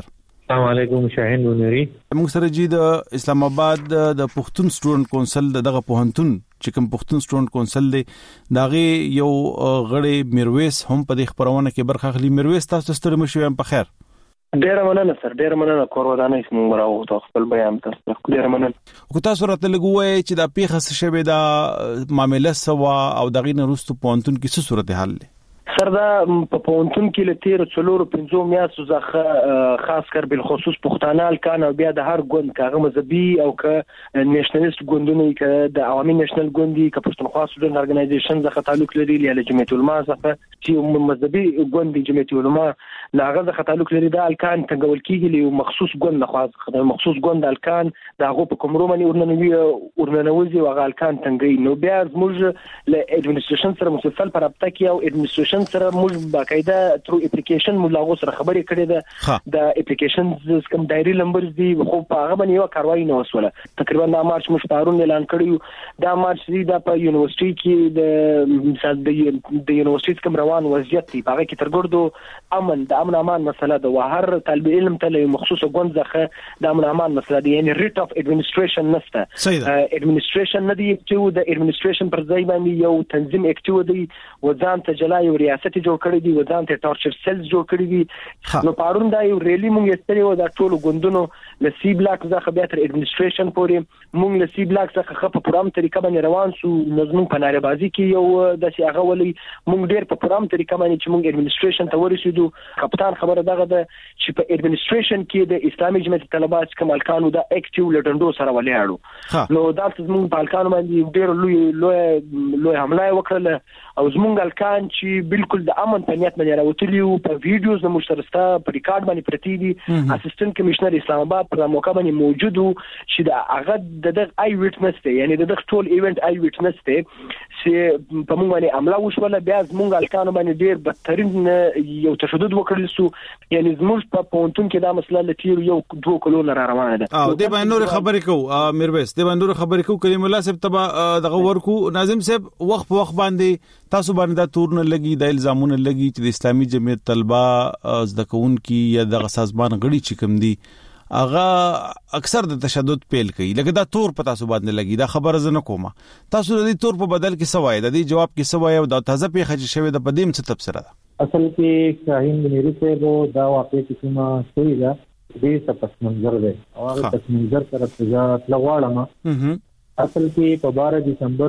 السلام علیکم شاهین ونری. موږ سره جی د اسلام آباد د پښتون سټوډنټ کونسل دغه پوهنتون چې کوم پښتون سټوډنټ کونسل دی داغه یو غړي میرویس هم په دې خبرونه کې برخه اخلي. میرویس تاسو ستړي مشو هم په خیر. ډیر مننه سر، ډیر مننه کور ودانې سم راو ته خپل بیان تاسو ډیر مننه. کو تاسو راته لګوي چې دا پیښه څه شوه دا معاملې سوا او دغه نه روستو پونتون کې څه صورتحال دی؟ سر دا په پونتون کې لتیر څلور 15 میاشتو ځخه خاص کر بل خصوص پښتانه کان او بیا د هر ګوند کاغه مذهبي او ک نېشنلیست ګوندونه ک د عوامي نېشنل ګوندي ک پښتونخوا سټوډنټ ارګنایزیشن ځخه تعلق لري ل جمعیت العلماء ځخه چې مذهبي ګوندي جمعیت العلماء لاغه ځخه تعلق لري د الکان تنګول کیږي له مخصوص ګوند خاص د مخصوص ګوند الکان دغه په کوم رومني ورننوي او الکان تنګي نو بیا موږ له اډمنستریشن سره مسلسل پر رابطه کې او اډمنستریشن سره موږ باقاعده ترو اپلیکیشن موږ لاغو سره خبرې کړې ده د اپلیکیشن کوم ډایری نمبرز دي خو په هغه باندې یو کاروایی نه وسوله. تقریبا د مارچ موږ پارون اعلان کړیو دا مارچ دی د په یونیورسيټي کې د یونیورسيټي کوم روان وضعیت دی هغه کې ترګردو امن د امن امان مسله ده او هر طالب علم ته له مخصوصه ګوند ځخه د امن امان مسله دی یعنی ریټ اف اډمنستریشن نسته. اډمنستریشن نه دی چې د اډمنستریشن پر ځای باندې یو تنظیم اکټیو دی وزان ته جلای او ریاست جوړ کړی دی وزان ته ټارچر سیلز جوړ کړی دي. نو پارون دا یو ریلی مونږ یې ستړي و د ټولو ګوندونو ل سی بلاک ځخه بیا تر اډمنستریشن پورې مونږ ل سی بلاک څخه خپ پروګرام طریقه باندې روان سو نظم په ناربازي کې یو د سی هغه ولي مونږ ډیر په پروګرام طریقه باندې چې مونږ اډمنستریشن ته ورسېدو. کپټان خبره دغه ده چې په اډمنستریشن کې د اسلامي جمعیت طلبات کمال کانو د اکټیو لټندو سره ولاړو نو دا زموږ په الکانو باندې ډیر لوی حمله وکړه او زموږ الکان چې بالکل د امن په نیت باندې راوتلیو په ویډیوز د مشترستا په ریکارډ باندې پرتی دي. اسسټنټ کمشنر اسلام آباد پر موقع باندې موجود چې د هغه د آی ویټنس دی یعنی د ټول ایونت آی ویټنس دی چې په موږ باندې عمله وشوله. بیا زموږ الکانو باندې ډیر بدترین یو تشدد وکړل سو یعنی زموږ په پونتون کې دا مسله لتیر یو 2 کلو نه روانه ده. او د باندې نور خبرې کو میرویس د باندې نور خبرې کو کلیم الله صاحب تبا دغه ورکو ناظم صاحب وخت په وخت باندې تاسو باندې دا تور نه لګي د الزامونه لګي چې د اسلامي جمعیت طلبه زدکون کی یا د سازمان غړي چې کوم دي اغه اکثر د تشدد پیل کوي لکه دا تور په تاسو باندې لګي دا خبره زنه کومه تاسو د تور په بدل کې سوای د دې جواب کې سوای او د تازه پیښه چې شوی د پدیم څه تفسیر ده. اصل کې شاهین بنيري ته دا واقع چې کومه شوی ده دې څه پس منظر ده او هغه پس منظر طرف تجارت لغواړم. اصل کې په 12 دسمبر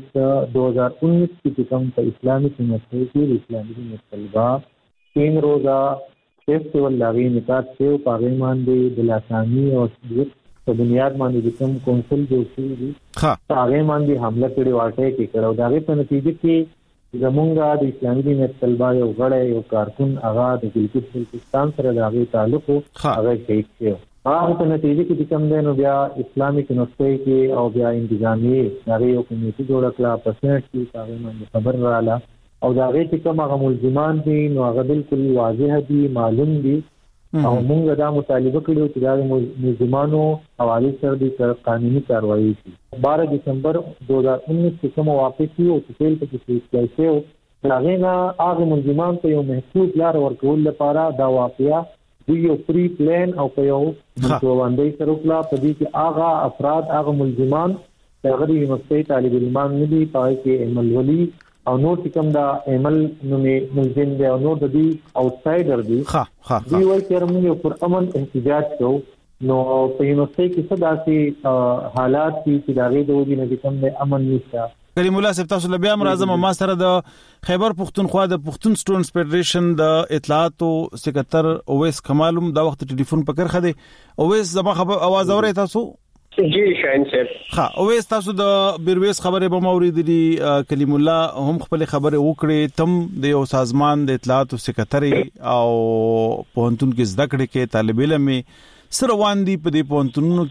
2019 کې کوم په اسلامي سمته کې اسلامي جمعیت طلبه 3 روزه فیسټیوال لاغي نکات ته پاغي باندې د لاساني او په بنیاد باندې کوم کونسل جوړ شوی دی پاغي باندې حمله کړي واټه کې کړو داغه په نتیجه کې زمونږه د اسلامي جمعیت طلبه یو غړی یو کارکون هغه د بلوچستان سره داغه تعلق هغه کې هغه په نتیجه کې کوم دی نو بیا اسلامي یونیورسيټي کې او بیا انتظامی هغه یو کمیټه جوړ کړه په سنټ کې هغه باندې خبر رااله او دا هغه چې کوم هغه ملزمان دي نو هغه بالکل واضح دي معلوم دي او موږ دا مطالبه کړو چې دا ملزمانو حواله سره د قانوني کاروایی شي. 12 دسمبر 2019 کې کوم واقعي او تفصیل په کې کیسه هغه نه هغه ملزمان ته یو محدود لار ورکول لپاره دا واقعیا دی یو فری پلان او په یو باندې سره کلا په دې کې هغه افراد هغه ملزمان هغه د یونیورسيټي طالب علمان نه دي پای کې عمل ولي او نور کوم دا عمل نو ملزم دي او نور د دې اوټسایډر دي دی وایي چې موږ پر امن احتجاج کوو نو په یونیورسيټي کې څه داسې حالات چې دا غي د وګړي نه کوم د امن نشته. کریم الله صاحب تاسو لبیا مرزم ما سره د خیبر پختونخوا د پښتون سټوډنټس فدریشن د اطلاعات او سکرټر اویس کمالم دا وخت ټلیفون پکړ خده اویس زما خبر आवाज اورئ تاسو جی شاهین صاحب اویس تاسو د بیرویس خبره به موریدلی کلیم الله هم خپل خبره وکړي تم د یو سازمان د اطلاعات او سکرټر او پونتون کې زده کړې کې طالب علم سره واندي په دې پونتونو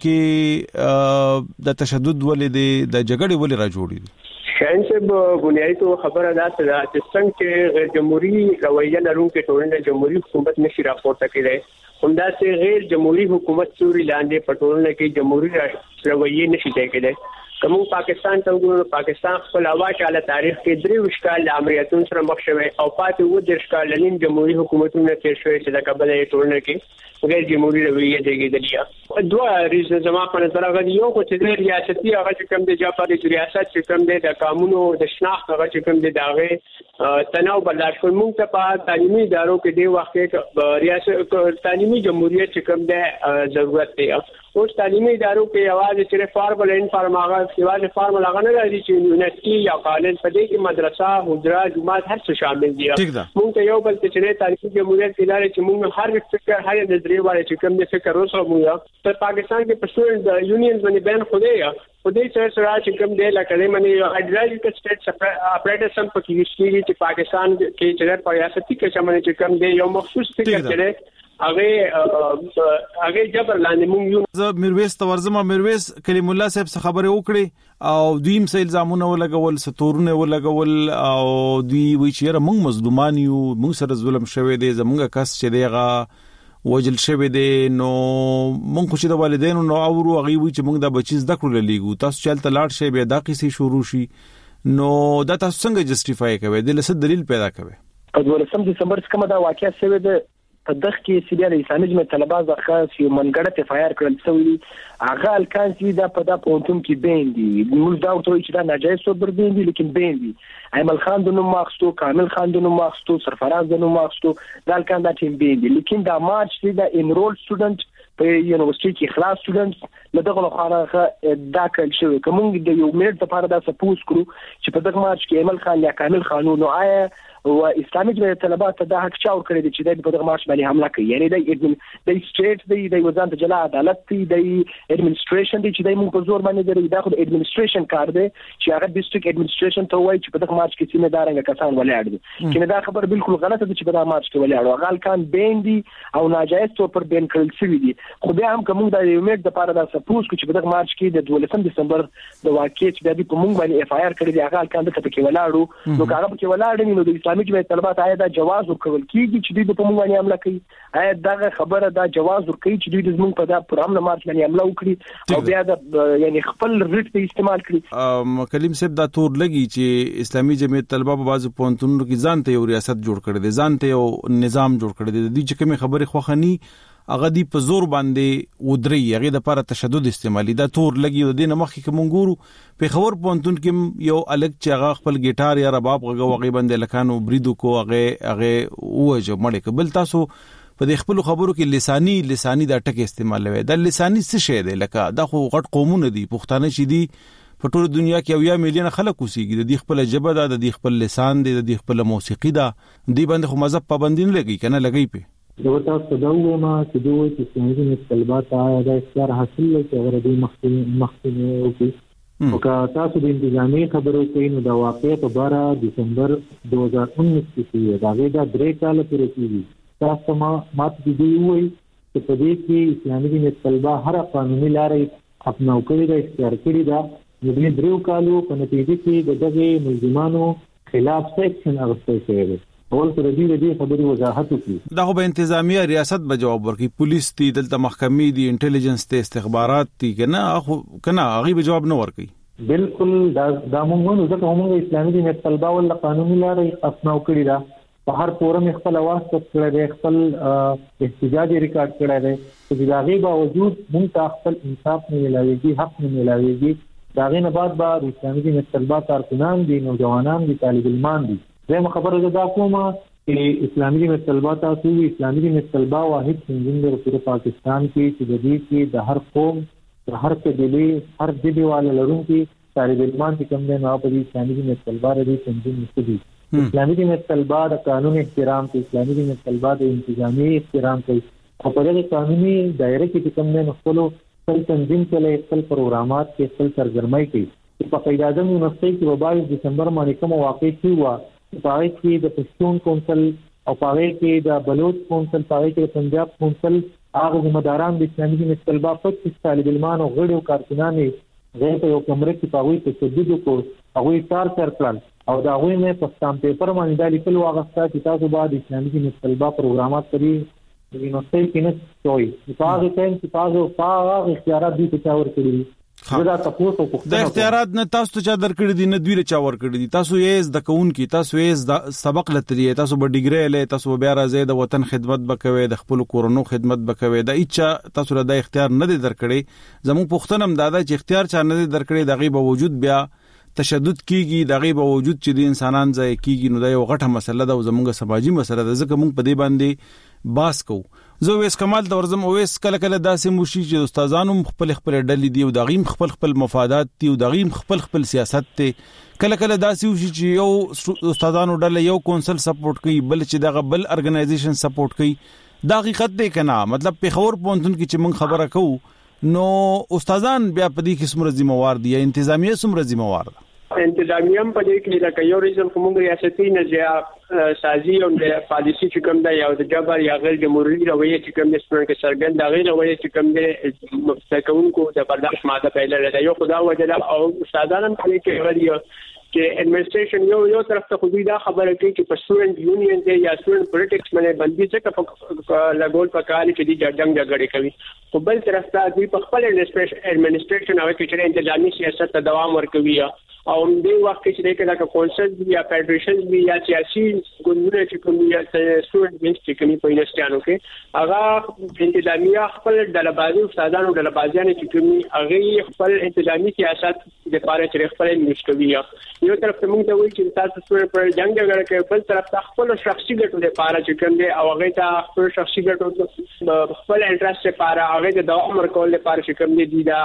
کې د تشدد ولې د جګړې ولې را جوړي شاهین صاحب بنیادی تو خبره ده چې څنګه غیر جمهوریت رویه لرونکي ټولنه جمهوریت حکومت نشي راپورته کړي همداسې غیر جمهوریت حکومت سوري لاندې په ټولنه کې جمهوریت رویه نشي ځای کېدای کوم پاکستان ته وګورو پاکستان خپل اواچاله تاریخ کې درې وشکال امریکایانو سره مخ شوی او پاتې و د ښکال لنیم جمهوریت حکومتونو تیر شوی چې د قبل ټولنه کې غیر جمهوریت رویه دیږي دوه ریزه زما په نظر غوډي یو چې د ریاستي هغه چې کوم د جعفری ریاست چې کوم د قانونو د شناخت هغه چې کوم د داغه تناو برداشت کوم ته په تعلیمي ادارو کې دی وخت کې ریاست تعلیمي جمهوریت چې کوم د ضرورت دی اوس تعلیمي ادارو کې आवाज چې فارمل ان فارماغه سیواله فارمل هغه نه لري چې یونیورسيټي یا کالج په دې کې مدرسه حجره جماعت هر څه شامل دي موږ ته یو بل چې تعلیمي جمهوریت کې لري چې موږ هر فکر هر نظریه وایي چې کوم د فکر اوسه موږ په پاکستان کې پرسنل د یونین باندې بین خدای سره چې کوم دی لکه دې باندې اډرایز سټیټ اپریټسم په کې چې پاکستان کې چې په ریاستي کې شامل چې کوم دی یو مخصوص فکر کړي هغه جبر لاندې مونږ یو زه میرویس تورزما میرویس کلیم الله صاحب څخه خبره وکړي او دویم سیل زامونه ولګول ستورونه ولګول او دوی وی چې موږ مظلومان یو موږ سره ظلم شوی دی زمونږ کس چې دیغه وجل شوی دی نو موږ خو چې د والدینو نو اورو هغه وی چې موږ د بچی زده کړو لګو تاسو چلته لاړ شي به دا قصې شروع شي نو دا تاسو څنګه جسټیفای کوي د لسه دلیل پیدا کوي په 12 دسمبر څخه دا واقعیا شوی دی په دغه کې سیدی د اسلامي جماعت طلبه ځخه یو منګړه تفایر کړل سوی هغه الکان چې دا په د پونتون کې بیندي موږ دا ورته چې دا ناجایز صبر بیندي لیکن بیندي ایمل خان د نوم ماخستو کامل خان د نوم ماخستو سرفراز د نوم ماخستو دا الکان دا ټیم بیندي لیکن دا مارچ چې دا انرول سټوډنټ په یونیورسيټي کې خلاص سټوډنټس لدغه لخوا دا کل شوی کوم د یو میډ لپاره دا سپوز کړو چې په دغه مارچ کې ایمل خان یا کامل خانونو آیا او اسلامي جماعت طلبات ته دا حق چاور کړی چې د په دغه مارچ باندې حمله کوي یعنی د سټیټ د وزارت جلا عدالت دی د اډمنستریشن دی چې د موږ په زور باندې دی دا خو د اډمنستریشن کار دی چې هغه ډیسټریکټ اډمنستریشن ته وایي چې په دغه مارچ کې سیمه دارنګ کسان ولاړ دي کله دا خبر بالکل غلطه ده چې په دغه مارچ کې ولاړ غال کان بیندي او ناجایز تور پر بین کړل شوی دي خو بیا هم کوم د یومیټ د پاره دا سپوز چې په دغه مارچ کې د 12 دسمبر د واقعې چې د په موږ باندې اف آی آر کړی دی هغه کان د کې ولاړو نو هغه کې ولاړ نو د اسلامي جماعت طلبات آیا دا جواز ورکول کیږي چې دوی په موږ باندې حمله کوي آیا دا خبره دا جواز ورکوي چې دوی د زموږ په دا پروګرام مارچ باندې حمله وکړي او بیا د یعنی خپل ریټ په استعمال کړي کلیم صاحب دا تور لګي چې اسلامي جماعت طلبه په بازو پونتونو کې ځان ته یو ریاست جوړ کړي دي ځان ته یو نظام جوړ کړي دي د چې کومه خبره خوخني هغه دی په زور باندې ودري هغه د لپاره تشدد استعمالي دا تور لګي د دینه مخکې کومګورو په خبر پونتون کې یو الګ چې هغه خپل ګیټار یا رباب غوغي باندې لکانو بریدو کو هغه وجه مړ قبل تاسو په دې خپل خبرو کې لسانی دا ټک استعمالوي دا لسانی څه شی دی لکه دا خو غټ قومونه دي پښتانه چې دي په ټول دنیا کې 1 میلیون خلک اوسېږي د خپل ژبه دا د خپل لسان دی د خپل موسیقي دا دی باندې خو مذهب پابندي نه لګي کنه لګي په دا تاسو دا وما چې دوی چې څنګه طلبات آیا د اختیار حاصل لکه ورته مخکې وکي او که تاسو د انتظامی خبرو کوي نو دا واقع په 12 دسمبر 2019 کې دا غیدا درې کال پورې کیږي تاسو ماته دی وایي چې په دې کې اسلامي جماعت طلبه هر قانوني لارې خپل کړی دا اختیار کړی دا د دې درو کالو په نتیجه کې د دغه ملزمانو خلاف سیکشن اغوستل شوی اول سره دې خبري وضاحت وکړي دا خو به انتظامیه ریاست به جواب ورکړي پولیس دي دلته محکمې دي انټيليجنس ته استخبارات دي کنه اخو کنه هغه به جواب نه ورکړي بالکل دا موږ ځکه موږ اسلامي جماعت طلبه ول قانوني لارې خپل کړی دا په هر فورم خپل आवाज کړی دی خپل احتجاج ریکارډ کړی دی چې دا غي باوجود موږ ته خپل انصاف نه ملایږي حق نه ملایږي دا غي نه بعد به اسلامي جماعت طلبه کارکنان دي نوجوانان دي طالب علمان دي زه خبره ده کومه چې اسلامي جماعت طلبه تاسو اسلامي جماعت طلبه واحد څنګه د پوره پاکستان کې چې د دې کې د هر قوم د هر قبيله هر ژبه والے لرونکي طالب علمان چې کوم نه په اسلامي جماعت طلبه لري څنګه مستدي اسلامي جماعت طلبه د قانون احترام کوي اسلامي جماعت طلبه د انتظامی احترام کوي او په دې قانوني دایره کې کوم نه خپل تنظیم کوي خپل پروګرامات کې خپل سرګرمۍ کوي په قید اعظم یونیورسيټي کې 22 دسمبر باندې کوم واقع شو پاره کې د پښتون کونسل او پاره کې د بلوچ کونسل پاره کې د پنجاب کونسل هغه ذمہداران د اسلامي جماعت طلبه 25 طالب علمان او غړي او کارکنان غیر په یو کمره کې پاوی ته تجدید کو هغه تار کړل او دا غوي نه په ستام پیپر باندې د لیکل واغستا چې تاسو بعد اسلامي جماعت طلبه پروګرامات کوي د یونیورسيټي کې نه شوي په هغه ټیم کې تاسو هغه اختیارات دي چې ور کړی دا تاسو په د اختیارات نه تاسو ته چا درکړي دي نه دوی له چا ورکړي دي تاسو یې د کون کی تاسو یې سبق لتلی تاسو به ډیګری له تاسو بیا راځي د وطن خدمت وکوي د خپل کورونو خدمت وکوي د اچا تاسو له د اختیار نه دي درکړي زموږ پښتنم دادا چې اختیار چا نه دي درکړي دغه به وجود بیا تشدد کیږي دغه به وجود چې د انسانان ځای کیږي نو دا یو غټه مسله ده او زموږ سماجی مسله ده ځکه موږ په دې باندې باس کوو زه وېس کمال د ورزم اوس کله کله داسې موشي چې استادانو خپل ډلې دی او دغیم خپل مفادات دی او دغیم خپل سیاست ته کله کله داسې وشي چې یو استادانو ډله یو کونسل سپورټ کوي بل چې دغه بل ارګنایزیشن سپورټ کوي دا حقیقت دی کنه مطلب په خبر پونتون کې چې موږ خبره کوو نو استادان بیا په دې کې څومره ذمہوار دي یا انتظامیه څومره ذمہوار ده انتظامیه په دې کې لکه یو ریزم کوم ریاستي نظریه سازي او د پالیسي چې کوم دی او د جبر یا غیر جمهوریت رویه چې کوم د سپورټ کې سرګند غیر رویه چې کوم دی مستقونکو د برداشت ماده پیدا لري یو خدا وجه او استادانو کې غوړي چې ایڈمنسټریشن یو طرف ته خو دا خبره کوي چې په سټوډنټ یونین دی یا سټوډنټ پولیټکس باندې باندې څه لګول پکاري چې د جنگ جګړې کوي خو بل طرف ته دوی په خپل ایڈمنسټریشن او کې چې انتظامی سیاست ته دوام ورکوي او دې وخت کې چې دا کونسل یا فدریشن یا سیاسي ګوندونه چې کوم یا سټوډنټ وینس چې کومي په انستانو کې هغه انتظامیه خپل ډلبازي استادانو ډلبازیانو چې کومي هغه خپل انتظامی سیاست د لپاره چې خپل مشکوي یو طرف ته موږ ته وایي چې تاسو سره پر جنگ جګړه کوي بل طرف ته خپل شخصي ګټو لپاره چې کوم دی او هغه ته خپل شخصي ګټو خپل انټرست لپاره هغه د دوام ورکول لپاره چې کوم دی دا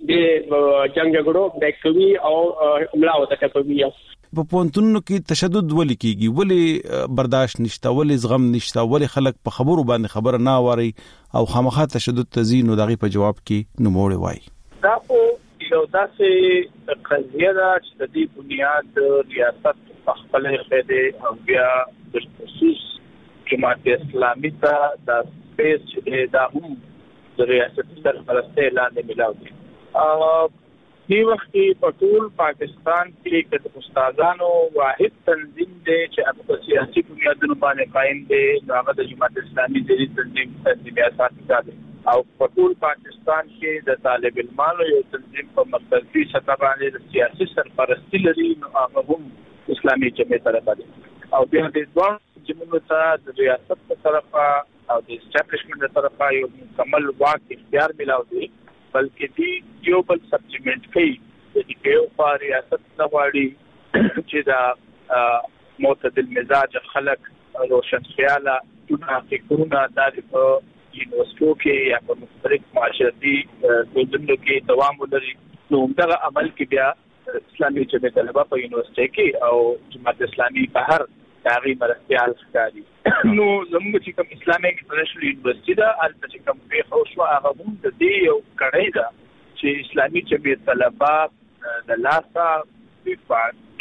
د جنگ جګړو بیک کوي او عمله وته کوي په پونتونو کې تشدد ولې کیږي ولې برداشت نشته ولې زغم نشته ولې خلک په خبرو باندې خبر نه واري او خامخا تشدد تزین او دغه په جواب کې نوموړي وایي دا یو داسې قضیه ده چې د دې بنیاد ریاست په خپل خپله او بیا د خصوص جماعت اسلامي ته د سپیس چې دا هم د ریاست سرپرستی لاندې ملاو دي دی وخت په ټول پاکستان کې د استادانو واحد تنظیم دی چې په سیاسي بنیادونو باندې قائم دی هغه د جماعت اسلامي د تنظیم اساسي دی او په ټول پاکستان کې د طالب علمانو یو تنظیم په مرکزي سطح باندې د سیاسي سرپرستی لري هغه هم اسلامي جمعیت طرفه دی او بیا د ځوان جمهوریت د ریاست په طرفه او د اسټابلیشمنت طرفه یو مکمل واک اختیار ملاو دی بلکې دی یو بل سپلیمنٹ کوي چې یو په ریاست نواړي چې دا معتدل مزاج خلک روشن خیاله د فکرونه د یونیورسيټو کې یا په مختلف معاشرتي ګوندونو کې دوام ولري نو دغه عمل کې بیا اسلامي جمعیت طلبه په یونیورسيټي کې او جماعت اسلامي بهر داغي مرستيال ښکاري نو زموږ چې کوم اسلامي انټرنیشنل یونیورسيټي دا البته چې کوم په خوشو هغه هم د دې یو کړی دا چې اسلامي جمعیت طلبه د لاسا په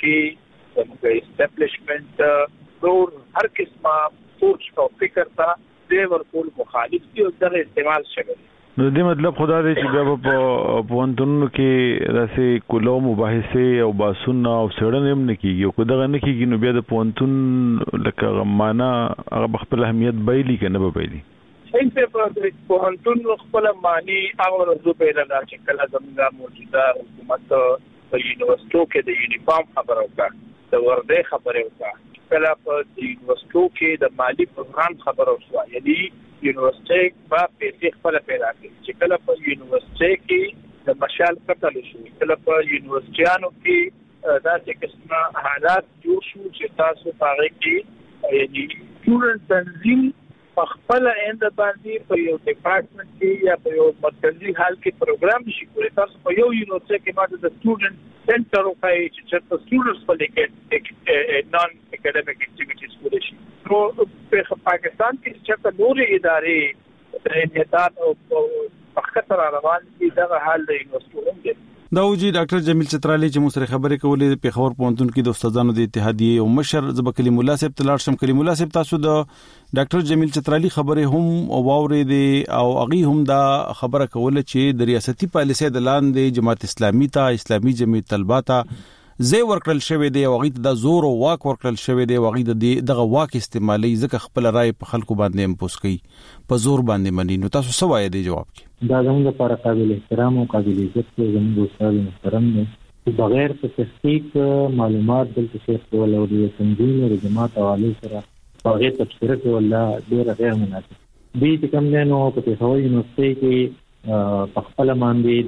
کې زموږ اسټابلیشمنت ټول هر قسمه سوچ او فکر ته د ورکول مخالف دي او دغه استعمال شوی نو دې مطلب خدا دې چې بیا په پوهنتونونو کې راسي کولو مباحثه او باسونه او سړنه هم نه کیږي او دغه نه کیږي نو بیا د پوهنتون لکه معنا هغه خپل اهمیت بایلی کنه به بایلی څنګه په پوهنتون خپل معنی هغه ورځو پیدا چې کله زموږه موجوده حکومت په یونیورسيټو کې د یونیفارم خبره وکړه د ورده خبره وکړه کله په یونیورسيټو کې د مالی پروګرام خبره وشوه یعنی یونیورسيټي په پیسې خپل پیدا کړي چې کله په یونیورسيټي کې د مشال قتل شو کله په یونیورسيټانو کې دا چې قسمه حالات جوړ شو چې تاسو هغه کې یعنی سټوډنټ تنظیم په خپل اند باندې په یو ډپارټمنټ کې یا په یو مرکزي حال کې پروګرام شي کولای تاسو په یو یونیورسيټي کې ماده د سټوډنټ سنټر او پای چې سټوډنټس په لیکه نان اکیډمیک اکټیویټیز کولای شي نو په پاکستان کې چې نورې ادارې د انحطاط او په خطر روان دي دا حال د یونیورسيټو دی داوجی ډاکټر جمیل چترالی چې موږ سره خبرې کولې په خبر پونتون کې د استادانو د اتحادیه او مشر زب کلیم الله صاحب تلار شم کلیم الله صاحب تاسو د ډاکټر جمیل چترالی خبرې هم واورې دي او اغي هم دا خبره کوله چې د ریاستي پالیسۍ د لاندې جماعت اسلامي ته اسلامي جمعیت طلبه ته زی ورکړل شوی دی او غیت د زور او واک ورکړل شوی دی او غیت دغه واک استعمالي ځکه خپل رائے په خلکو باندې امپوس کوي په زور باندې مني. نو تاسو څه وایي دی جواب کې؟ دا زموږ لپاره قابل احترام او قابل عزت دی. زموږ استاد محترم دی چې بغیر څه تحقیق معلومات دلته شیخ کول او د تنظیم او جماعت حواله سره بغیر تفسیر کول ډیر غیر مناسب دی. چې کوم نه نو په پیښور یونیورسيټي کې په خپل باندې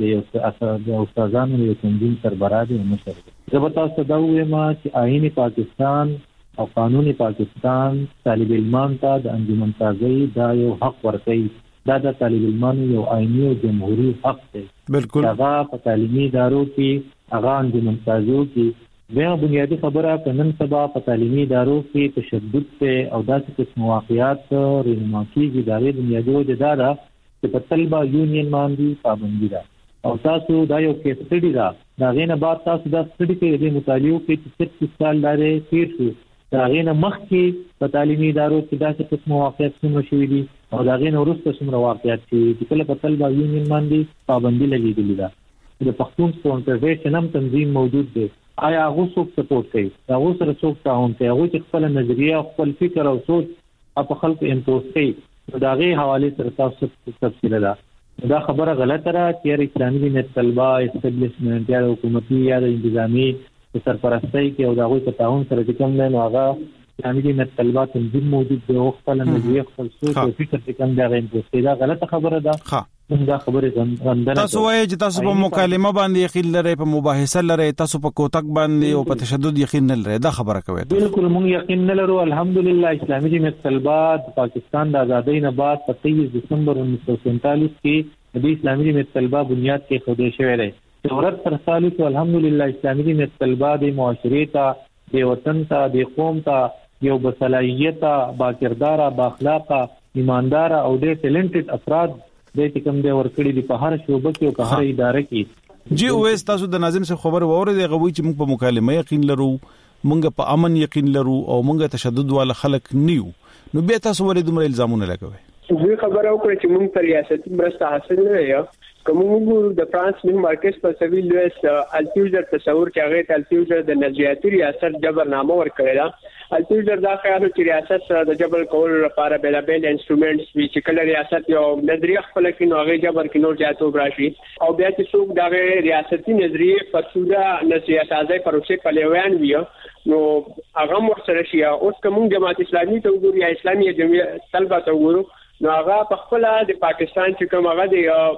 د استادانو د تنظیم سربراہ دی مشر. زه تاسو ته دا وایم چې آئین پاکستان او قانون پاکستان طالب علمان ته د انجمن تازي دا یو حق ورکوي. دا د طالب علمانو یو آئینی او جمهوری حق دی. بالکل هغه په تعلیمي ادارو کې هغه انجمن تازو کې بیا بنیادی خبره کنن سبا په تعلیمي ادارو کې تشدد ته او داسې قسم واقعیات رونما کیږي. دا بنیادی وجه دا ده چې په طلبه یونین باندې پابندي ده او تاسو دا یو کیس سټډي ده. دا غینه بعد تاسو دا سټډي کې د مطالعو کې چې 30 سال لاره تیر شو. دا غینه مخکې په تعلیمي ادارو کې داسې قسم واقعیات څومره شوي دي او دا غینه وروسته څومره واقعیات چې کله په طلبه یونین باندې پابندي لګېدلې ده. د پښتون کانفدریشن هم تنظیم موجود دی. آیا هغه څوک سپورټ کوي؟ هغه سره څوک تعاون کوي؟ هغه چې خپل نظریه خپل فکر او سوچ په خلکو امپوز کوي. دا غي حواله سره تاسو تفصیل ده. دا خبره غلطه را چې اسلامي دین طلبه اسټابلیشمنت یا حکومتي یا انتظامی سرپرستۍ کې او دا غوي په تعاون سره کوم نه هغه اسلامي دین طلبه تنظیم موجود دی او خپل نظریه خپل سوچ او فکر څخه کوم دا غي دا غلطه خبره ده. دا خبره غندنه تاسو وایي چې تاسو په مکالمه باندې یقین لرئ، په مباحثه لرئ، تاسو په کوتک باندې او په تشدد یقین نه لرئ. دا خبره کوي؟ بالکل موږ یقین نه لرو. الحمدلله اسلامي جمهوریت طلبه د پاکستان د ازادۍ نه بعد 23 دسمبر 1947 کې د اسلامي جمهوریت طلبه بنیاد کې خوده شوی دی. ضرورت پر سالو الحمدلله اسلامي جمهوریت طلبه د معاشري ته، د وطن ته، د قوم ته یو بصلاحیت، با کردار، با اخلاق، ایماندار او ډېر ټیلنټډ افراد د کوم دی ورکړي دي په هر شوبه کې او په هر اداره کې. جی اوس تاسو د ناظم څخه خبر واورئ غوي چې موږ په مکالمه یقین لرو، موږ په امن یقین لرو او موږ تشدد والا خلک نیو. نو بیا تاسو ولې دومره الزامونه لګوي؟ زه خبره وکړم چې موږ پر ریاستي مرسته حاصل نه یو. کوم موږ د فرانس من مارکس په سویل لویس الفیوزر تصور چې هغه الفیوزر د نظریاتي ریاست جبرنامه ورکړی دا. الفیوزر دا خیال چې ریاست سره د جبر کول لپاره بیلابل انسټرومنټس وی چې کله ریاست یو نظریه خپل کې نو هغه جبر کې نور جاتو راشي او بیا چې څوک دا ریاستي نظریه په څوډه نظریه تازه پروسه پلیوان وی نو هغه ورسره شي. اوس کوم جماعت اسلامي ته وګوري یا اسلامي جمعیت طلبه ته وګورو نو هغه په خپل د پاکستان چې کوم هغه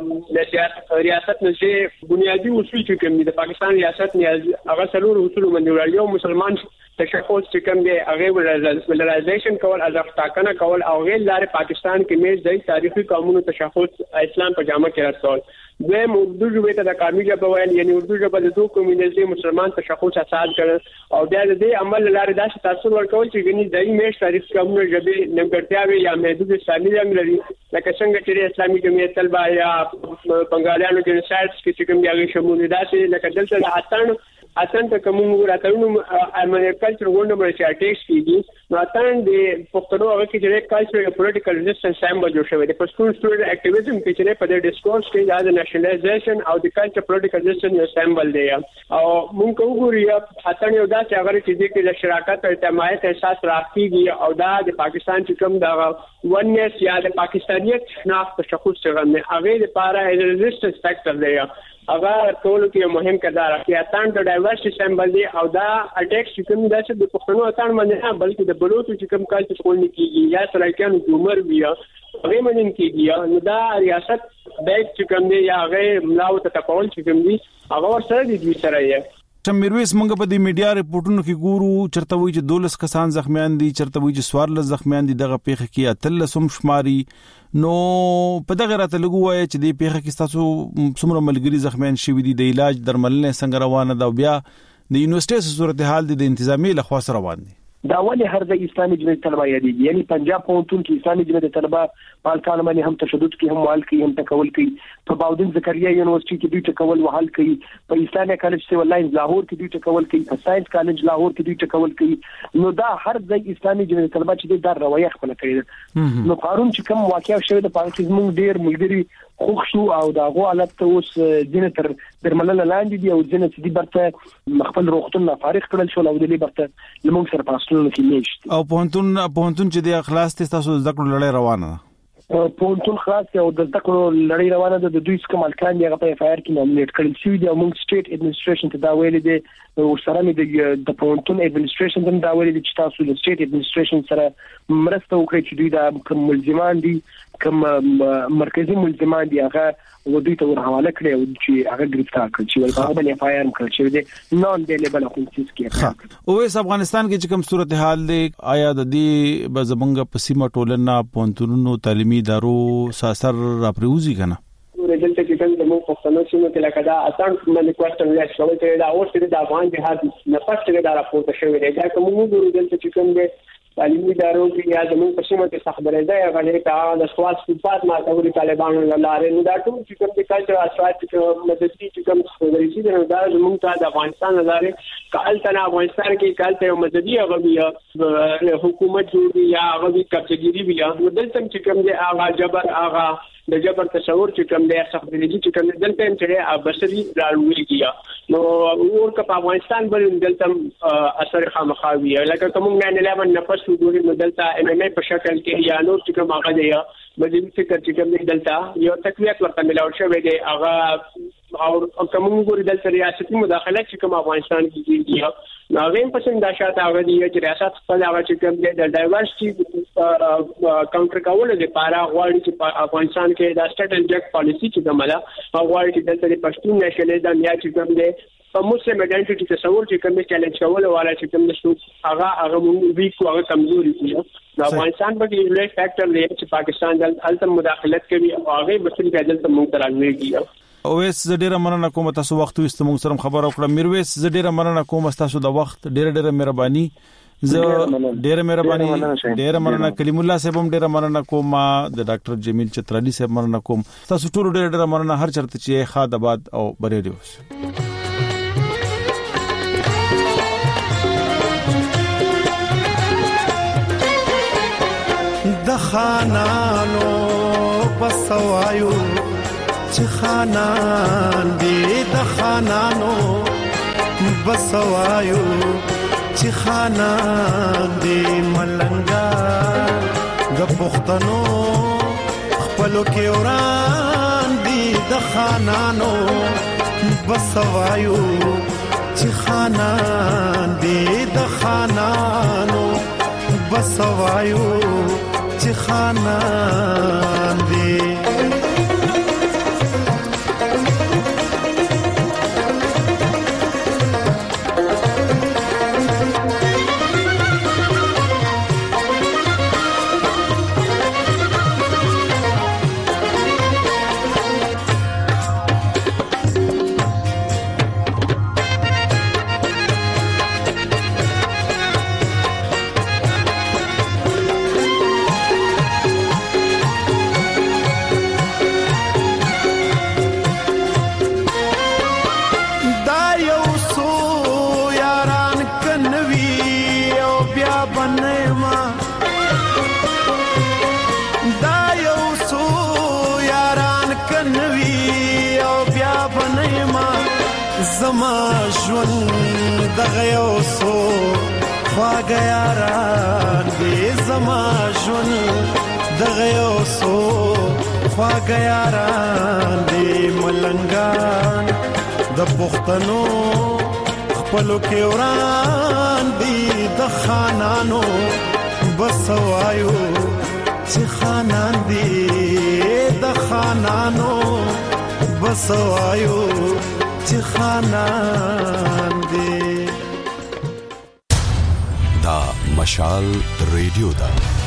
د ریاست نشي بنیادی اصول چې کوم د پاکستان ریاست نه هغه څلور اصول باندې یو مسلمان تشخص چې کوم دی هغه ولرایزیشن کول، ازاف ټاکنه کول او غیر لارې پاکستان کې مې ځای تاریخي قانونو تشخص اسلام په جامه کې راځول. دویم اردو ژبه ته د کامل ژبه ویل، یعنی اردو ژبه د دوه کمیونټي مسلمان تشخص اساس کړ او بیا د عمل لارې داسې تاثیر ورکول چې غني دایي مې تاریخ قانونو ژبه نیمګړتیاوي یا محدود اسلامي لري لکه څنګه چې اسلامي جمعیت طلبه یا بنگالیانو کې سایټس کې کوم یاغي شمول داسې لکه دلته د اتن ته کوم وراتونو امنیت کلچر ورنه چې اټیکس کیږي نو اتن د پښتنو هغه کې چې کلچر پولیټیکل ریزिस्टेंस سمبل جوړ شوی دی. پښتون سټوډنټ اکټیویزم کې چې په د ډیسکورس کې د نېشنلایزیشن او د کلچر پولیټیکل ریزिस्टेंस یو سمبل دی او موږ وګورئ اتن یو دا چې هغه چې د شراکت او اعتماد احساس راځي او دا د پاکستان چې کوم دا وننس یا د پاکستانیت شناخت تشخص څنګه هغه لپاره ریزिस्टेंस فیکٹر دی. هغه ټول کې مهم کردار اخلي. اتان د ډایورسټي سمبل دی او دا اټیکس چې کوم داسې د پښتنو اتان باندې نه بلکې د بلوچو چې کوم کال چې کول نه کیږي یا سرایکانو د عمر بیا هغه باندې کیږي نو دا ریاست بیگ چې کوم دی یا هغه ملاو ته تپول چې کوم دی هغه ورسره دی دوی سره یې. میرویس موږ په دې میډیا ریپورتونو کې ګورو چرته وایي چې 12 کسان زخمیان دي، چرته وایي چې 14 زخمیان دي، دغه پیښه کې اتل شماري. نو په دغه راته لګو وایي چې دې پیښه کې تاسو څومره ملګری زخمیان شوي دي، د علاج درملنه څنګه روانه ده او بیا د یونیورسيټي صورتحال د انتظامی لخوا سره روان دي؟ دا ولې هر د اسلامي جمهوریت طلبه یادېږي، یعنی پنجاب پوهنتون کې اسلامي جمهوریت طلبه پالکان باندې هم تشدد کې هم وال کوي، هم تکول کوي. په باودین زکریا یونیورسيټي کې دوی تکول وحال کوي، په اسلامي کالج سیول لاین لاهور کې دوی تکول کوي، په ساينس کالج لاهور کې دوی تکول کوي. نو دا هر د اسلامي جمهوریت طلبه چې د رویه خپل کوي. نو قانون چې کوم واقعیا شوی د پاکستان موږ ډیر ملګری خوښ شو او داغه حالت ته اوس دینه تر درملنه لاندې دی او ځنه چې دی برته خپل روغتون نه فارغ کړل شو او د دې برته لمونږ سره پاسلو کې نشته او پونتون چې د اخلاص تاسو ذکر لړۍ روانه پونتون خاص او د ذکر لړۍ روانه ده د دوی څخه مالکان دی په اف آر کې نومینیټ کړل شو دی او موږ سټیټ اډمنستریشن ته دا ویل دي او سره مې د پونتون اډمنستریشن ته دا ویل دي چې تاسو د سټیټ اډمنستریشن سره مرسته وکړئ چې دوی د کوم ملزمان دي کوم مرکزی ملزمان دي هغه ودوی ته ورحواله کړي او چې هغه گرفتار کړي چې هغه باندې اف آی آر کړی شوی دی نون بیلیبل افنسز کې او افغانستان کې چې کوم صورتحال دی آیا د دې بزمنګ په سیمه ټولنه پونتونو تعلیمي ادارو ساسر راپریوزي کنه دلته کې څنګه د مو پښتنو چې نو لکه دا اتان باندې کوېسچن لاس شوی دی دا اوس د افغان جهاد نه پښتو دا راپورته شوی دی دا کوم موږ دلته چې کوم دی تعلیمي ادارو کې یا زموږ په سیمه کې خبرې ده غلې ته د سوال صفات ما توري طالبانو لاره نه دا ټول چې کوم د کلچر اساسات چې مددي چې کوم خبرې دي دا زموږ ته د افغانستان لاره کال ته افغانستان کې کال ته مددي هغه حکومت جوړي یا هغه کپچګيري بیا دلته چې کوم دی هغه جبر هغه د جبر تصور چې کوم دی خبرې دي چې کوم دلته چې بشري راوړي کیه نو ورکه په افغانستان باندې دلته اثر خامخاوي لکه کوم نه 11 نفس دوی نو دلته ام ام ای په شکل کې یا نو چې کوم هغه دی مدني فکر چې کوم دی دلته یو تقویت ورته ملاوي شوی دی هغه او کوم ګوري دلته ریاستي مداخلت چې کوم افغانستان کې کیږي نو هغه په څنګه د شاته هغه دی چې ریاست خپل هغه چې کوم دی د ډایورسټي کاونټر کول لپاره غواړي چې په افغانستان کې د سټریټیجیک پالیسی چې کومه ده غواړي چې دلته د پښتون نېشنلیزم یا چې کوم دی په مسلم ایډنټیټي تصور چې کوم چیلنج کول ولا چې کوم نشو هغه مونږ ویکو هغه کمزوري دي د افغانستان په کې یو فیکٹر دی چې پاکستان دلته مداخلت کوي او هغه بسري دلته مونږ ترانويږي او وس ډیره مننه کوم تاسو وخت وستمو سره خبر او کړم میرويس ډیره مننه کوم تاسو د وخت ډیره مهرباني ډیره مننه کلیم الله صاحب هم ډیره مننه کوم د ډاکټر جمیل چترالی صاحب مننه کوم تاسو ټول ډیره مننه هر چرته چې خاد آباد او بری دیوس د خانانو بسوایو چې خانان دی د خانانو بسوایو چې خانان دی ملنګا د پښتنو خپلو کې وران دی د خانانو بسوایو چې خانان دی د خانانو بسوایو چې خانان دی زما ژوند دغه یو سو خواږه یاران دې زما ژوند دغه یو سو خواږه یاران دې ملنګان د پښتنو خپلو کې وران دي د خانانو بسوایو چې خانان دي د خانانو بسوایو چې خانان دی دا مشال ریډیو دا